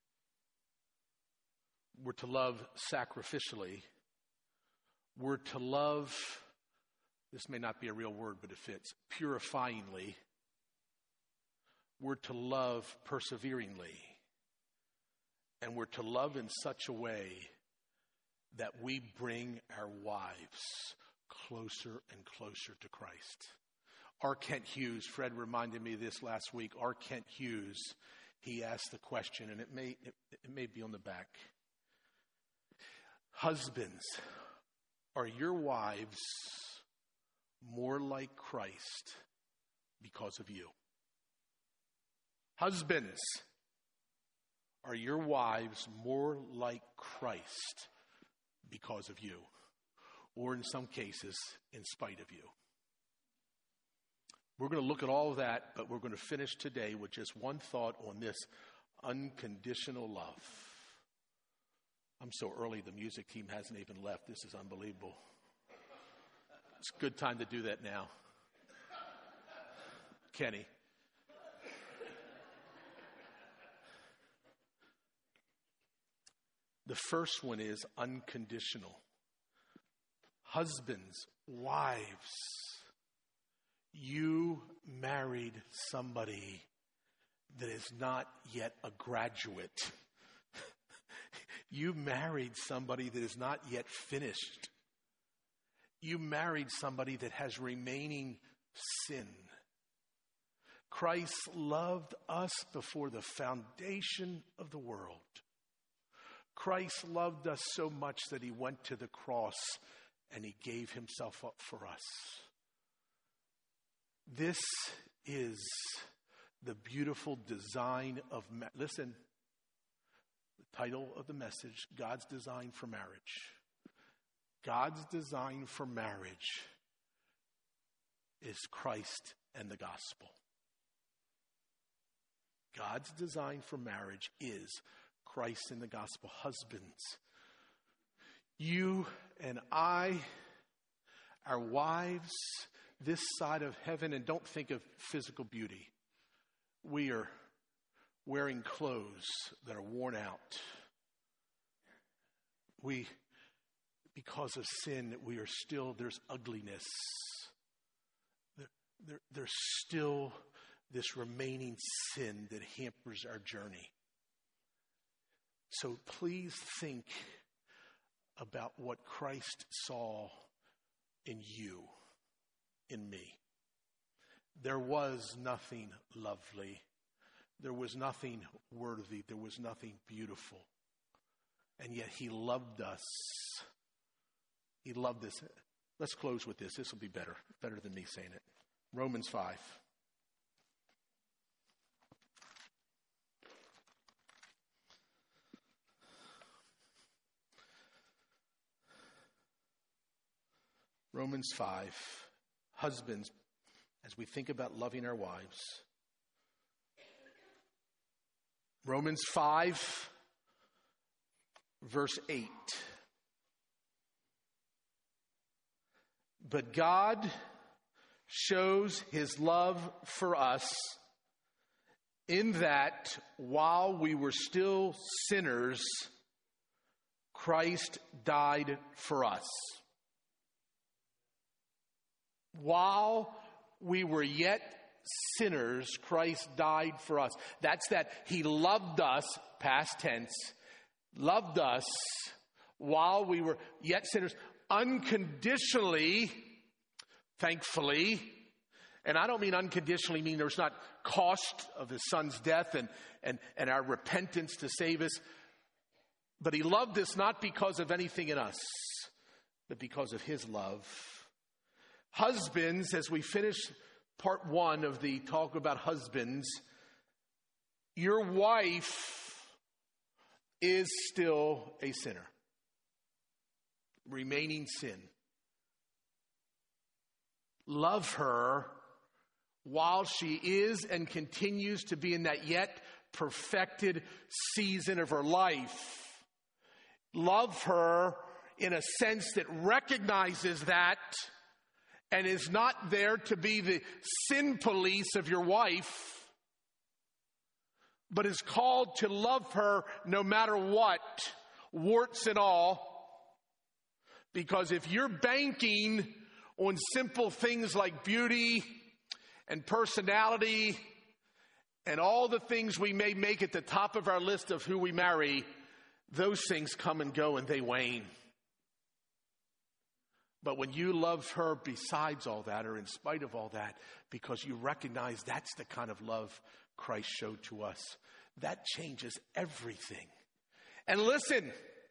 We're to love sacrificially. We're to love, this may not be a real word, but it fits, purifyingly. We're to love perseveringly. And we're to love in such a way that we bring our wives closer and closer to Christ. R. Kent Hughes, Fred reminded me of this last week. R. Kent Hughes, he asked the question, and it may, it, it may be on the back. Husbands, are your wives more like Christ because of you? Husbands, are your wives more like Christ because of you, or in some cases, in spite of you? We're going to look at all of that, but we're going to finish today with just one thought on this unconditional love. I'm so early, the music team hasn't even left. This is unbelievable. It's a good time to do that now. Kenny. The first one is unconditional. Husbands, wives, you married somebody that is not yet a graduate. You married somebody that is not yet finished. You married somebody that has remaining sin. Christ loved us before the foundation of the world. Christ loved us so much that he went to the cross and he gave himself up for us. This is the beautiful design of, ma- listen, the title of the message, God's design for marriage. God's design for marriage is Christ and the gospel. God's design for marriage is Christ and the gospel. Husbands, you and I, our wives, this side of heaven, and don't think of physical beauty. We are wearing clothes that are worn out. We, because of sin, we are still, there's ugliness. There, there, there's still this remaining sin that hampers our journey. So please think about what Christ saw in you, in me. There was nothing lovely. There was nothing worthy. There was nothing beautiful. And yet he loved us. He loved us. Let's close with this. This will be better, better than me saying it. Romans five. Romans five, husbands, as we think about loving our wives. Romans five, verse eight. But God shows his love for us in that while we were still sinners, Christ died for us. While we were yet sinners, Christ died for us. That's that he loved us, past tense, loved us while we were yet sinners, unconditionally, thankfully. And I don't mean unconditionally, mean there's not cost of his son's death and, and, and our repentance to save us. But he loved us not because of anything in us, but because of his love. Husbands, as we finish part one of the talk about husbands, your wife is still a sinner. Remaining sin. Love her while she is and continues to be in that yet perfected season of her life. Love her in a sense that recognizes that and is not there to be the sin police of your wife, but is called to love her no matter what, warts and all. Because if you're banking on simple things like beauty and personality and all the things we may make at the top of our list of who we marry, those things come and go and they wane. But when you love her besides all that, or in spite of all that, because you recognize that's the kind of love Christ showed to us, that changes everything. And listen,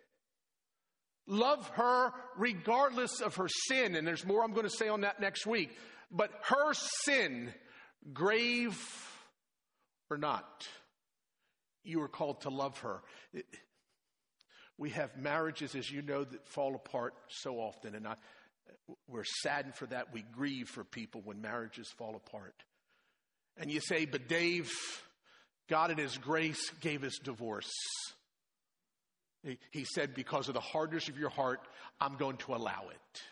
love her regardless of her sin. And there's more I'm going to say on that next week. But her sin, grave or not, you are called to love her. We have marriages, as you know, that fall apart so often. And I, we're saddened for that. We grieve for people when marriages fall apart. And you say, but Dave, God in His grace gave us divorce. He, he said, because of the hardness of your heart, I'm going to allow it.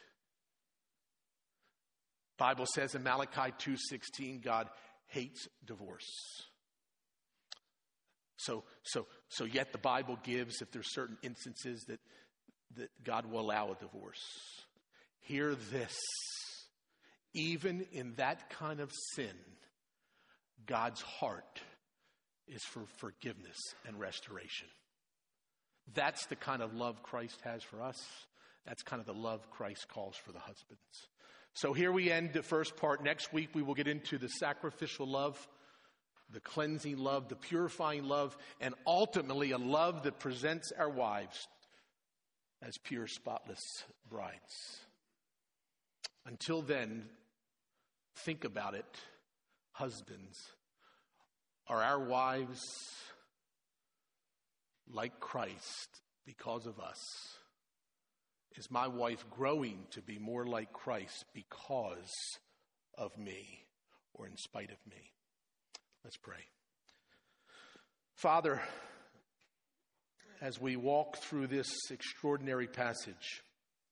Bible says in Malachi two sixteen, God hates divorce. So, so, so yet the Bible gives, if there's certain instances that, that God will allow a divorce. Hear this. Even in that kind of sin, God's heart is for forgiveness and restoration. That's the kind of love Christ has for us. That's kind of the love Christ calls for the husbands. So here we end the first part. Next week we will get into the sacrificial love, the cleansing love, the purifying love, and ultimately a love that presents our wives as pure, spotless brides. Until then, think about it, husbands. Are our wives like Christ because of us? Is my wife growing to be more like Christ because of me or in spite of me? Let's pray. Father, as we walk through this extraordinary passage,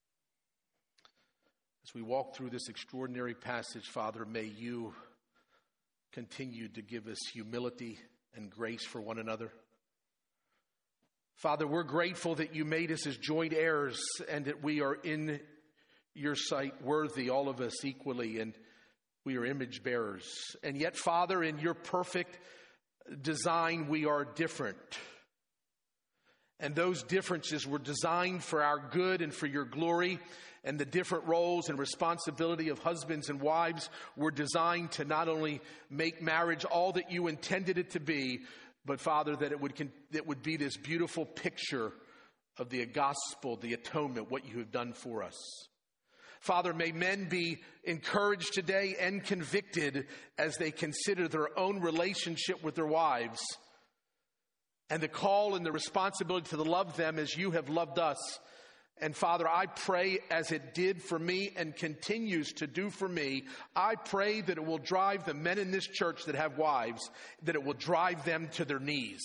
as we walk through this extraordinary passage, Father, may you continue to give us humility and grace for one another. Father, we're grateful that you made us as joint heirs and that we are in your sight worthy, all of us equally, and we are image bearers. And yet, Father, in your perfect design, we are different. And those differences were designed for our good and for your glory. And the different roles and responsibility of husbands and wives were designed to not only make marriage all that you intended it to be, but Father, that it would that would be this beautiful picture of the gospel, the atonement, what you have done for us. Father, may men be encouraged today and convicted as they consider their own relationship with their wives and the call and the responsibility to love them as you have loved us. And Father, I pray as it did for me and continues to do for me, I pray that it will drive the men in this church that have wives, that it will drive them to their knees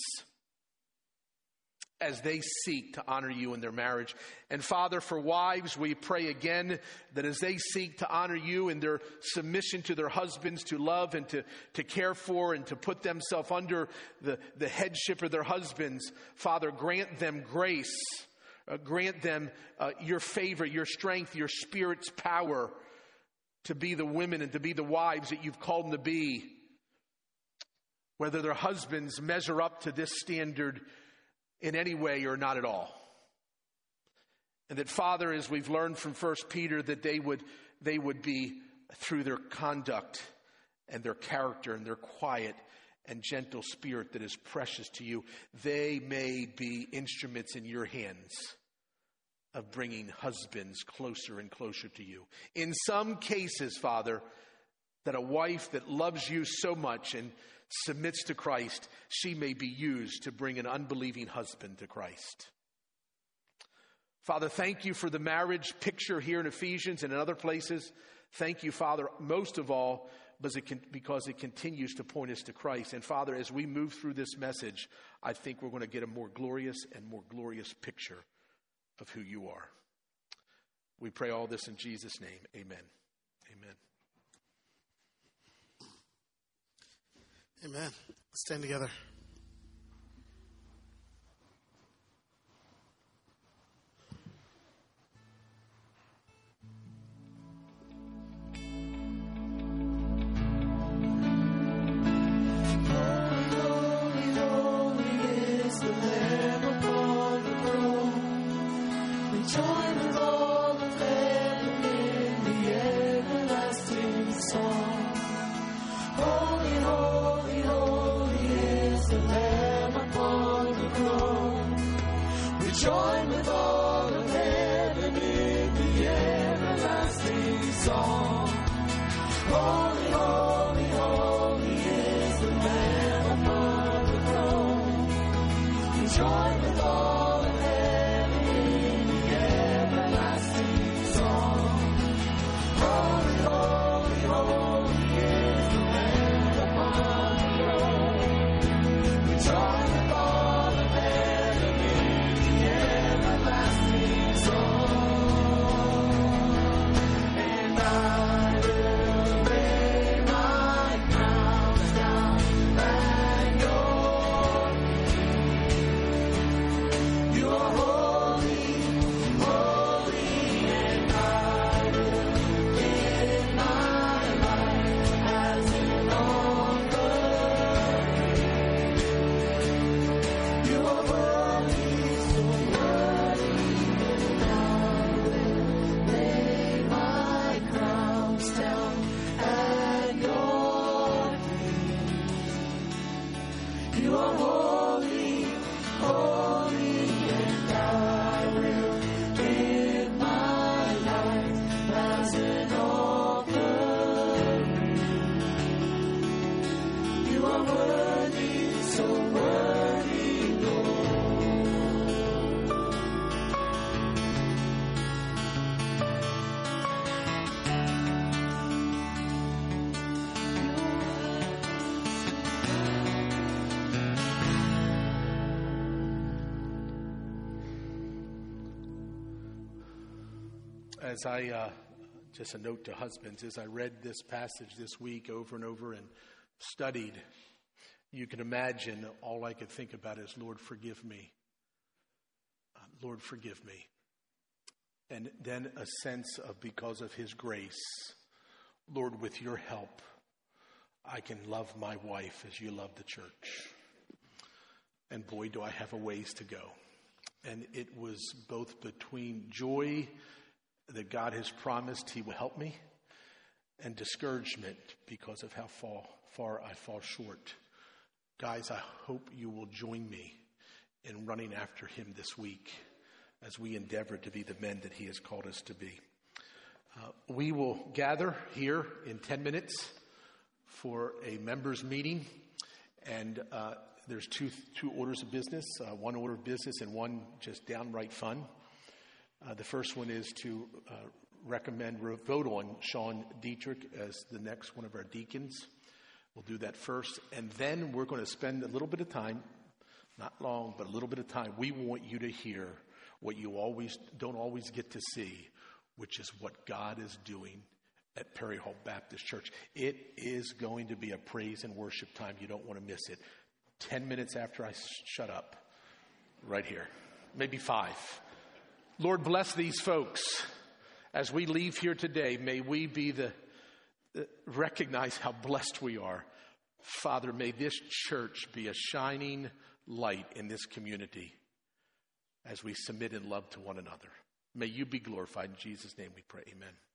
as they seek to honor you in their marriage. And Father, for wives, we pray again that as they seek to honor you in their submission to their husbands, to love and to, to care for and to put themselves under the, the headship of their husbands, Father, grant them grace. Uh, grant them uh, your favor, your strength, your Spirit's power to be the women and to be the wives that you've called them to be. Whether their husbands measure up to this standard in any way or not at all. And that, Father, as we've learned from First Peter, that they would, they would be, through their conduct and their character and their quiet and gentle spirit that is precious to you, they may be instruments in your hands of bringing husbands closer and closer to you. In some cases, Father, that a wife that loves you so much and submits to Christ, she may be used to bring an unbelieving husband to Christ. Father, thank you for the marriage picture here in Ephesians and in other places. Thank you, Father, most of all, because it continues to point us to Christ. And Father, as we move through this message, I think we're going to get a more glorious and more glorious picture of who you are. We pray all this in Jesus' name. Amen. Amen. Amen. Let's stand together. Join with all of heaven in the everlasting song. Holy, holy, holy is the Lamb upon the throne. We join with all of heaven in the everlasting song. Holy, holy, holy is the Lamb upon the throne. We join with all of heaven in the everlasting song. Holy, holy, holy is the Lamb upon the throne. We join with all of heaven in the everlasting song. And I will lay my crowns down at your feet. You are holy, holy, and I will give my life as an offering. You are worthy, so worthy, and I will lay my crowns down at your feet. You are holy, holy, and I will give my life as an offering. You are worthy, so worthy, Lord. As I, uh, just a note to husbands, as I read this passage this week over and over and studied, you can imagine all I could think about is, Lord, forgive me. Uh, Lord, forgive me. And then a sense of, because of his grace, Lord, with your help, I can love my wife as you love the church. And boy, do I have a ways to go. And it was both between joy that God has promised he will help me, and discouragement because of how far, far I fall short. Guys, I hope you will join me in running after him this week as we endeavor to be the men that he has called us to be. Uh, we will gather here in ten minutes for a members meeting, and uh, there's two two orders of business, uh, one order of business and one just downright fun. Uh, the first one is to uh, recommend, vote on Sean Dietrich as the next one of our deacons. We'll do that first. And then we're going to spend a little bit of time, not long, but a little bit of time. We want you to hear what you always don't always get to see, which is what God is doing at Perry Hall Baptist Church. It is going to be a praise and worship time. You don't want to miss it. Ten minutes after I shut up, right here, maybe five. Lord, bless these folks. As we leave here today, may we be the, the recognize how blessed we are. Father, may this church be a shining light in this community as we submit in love to one another. May you be glorified. In Jesus' name we pray. Amen.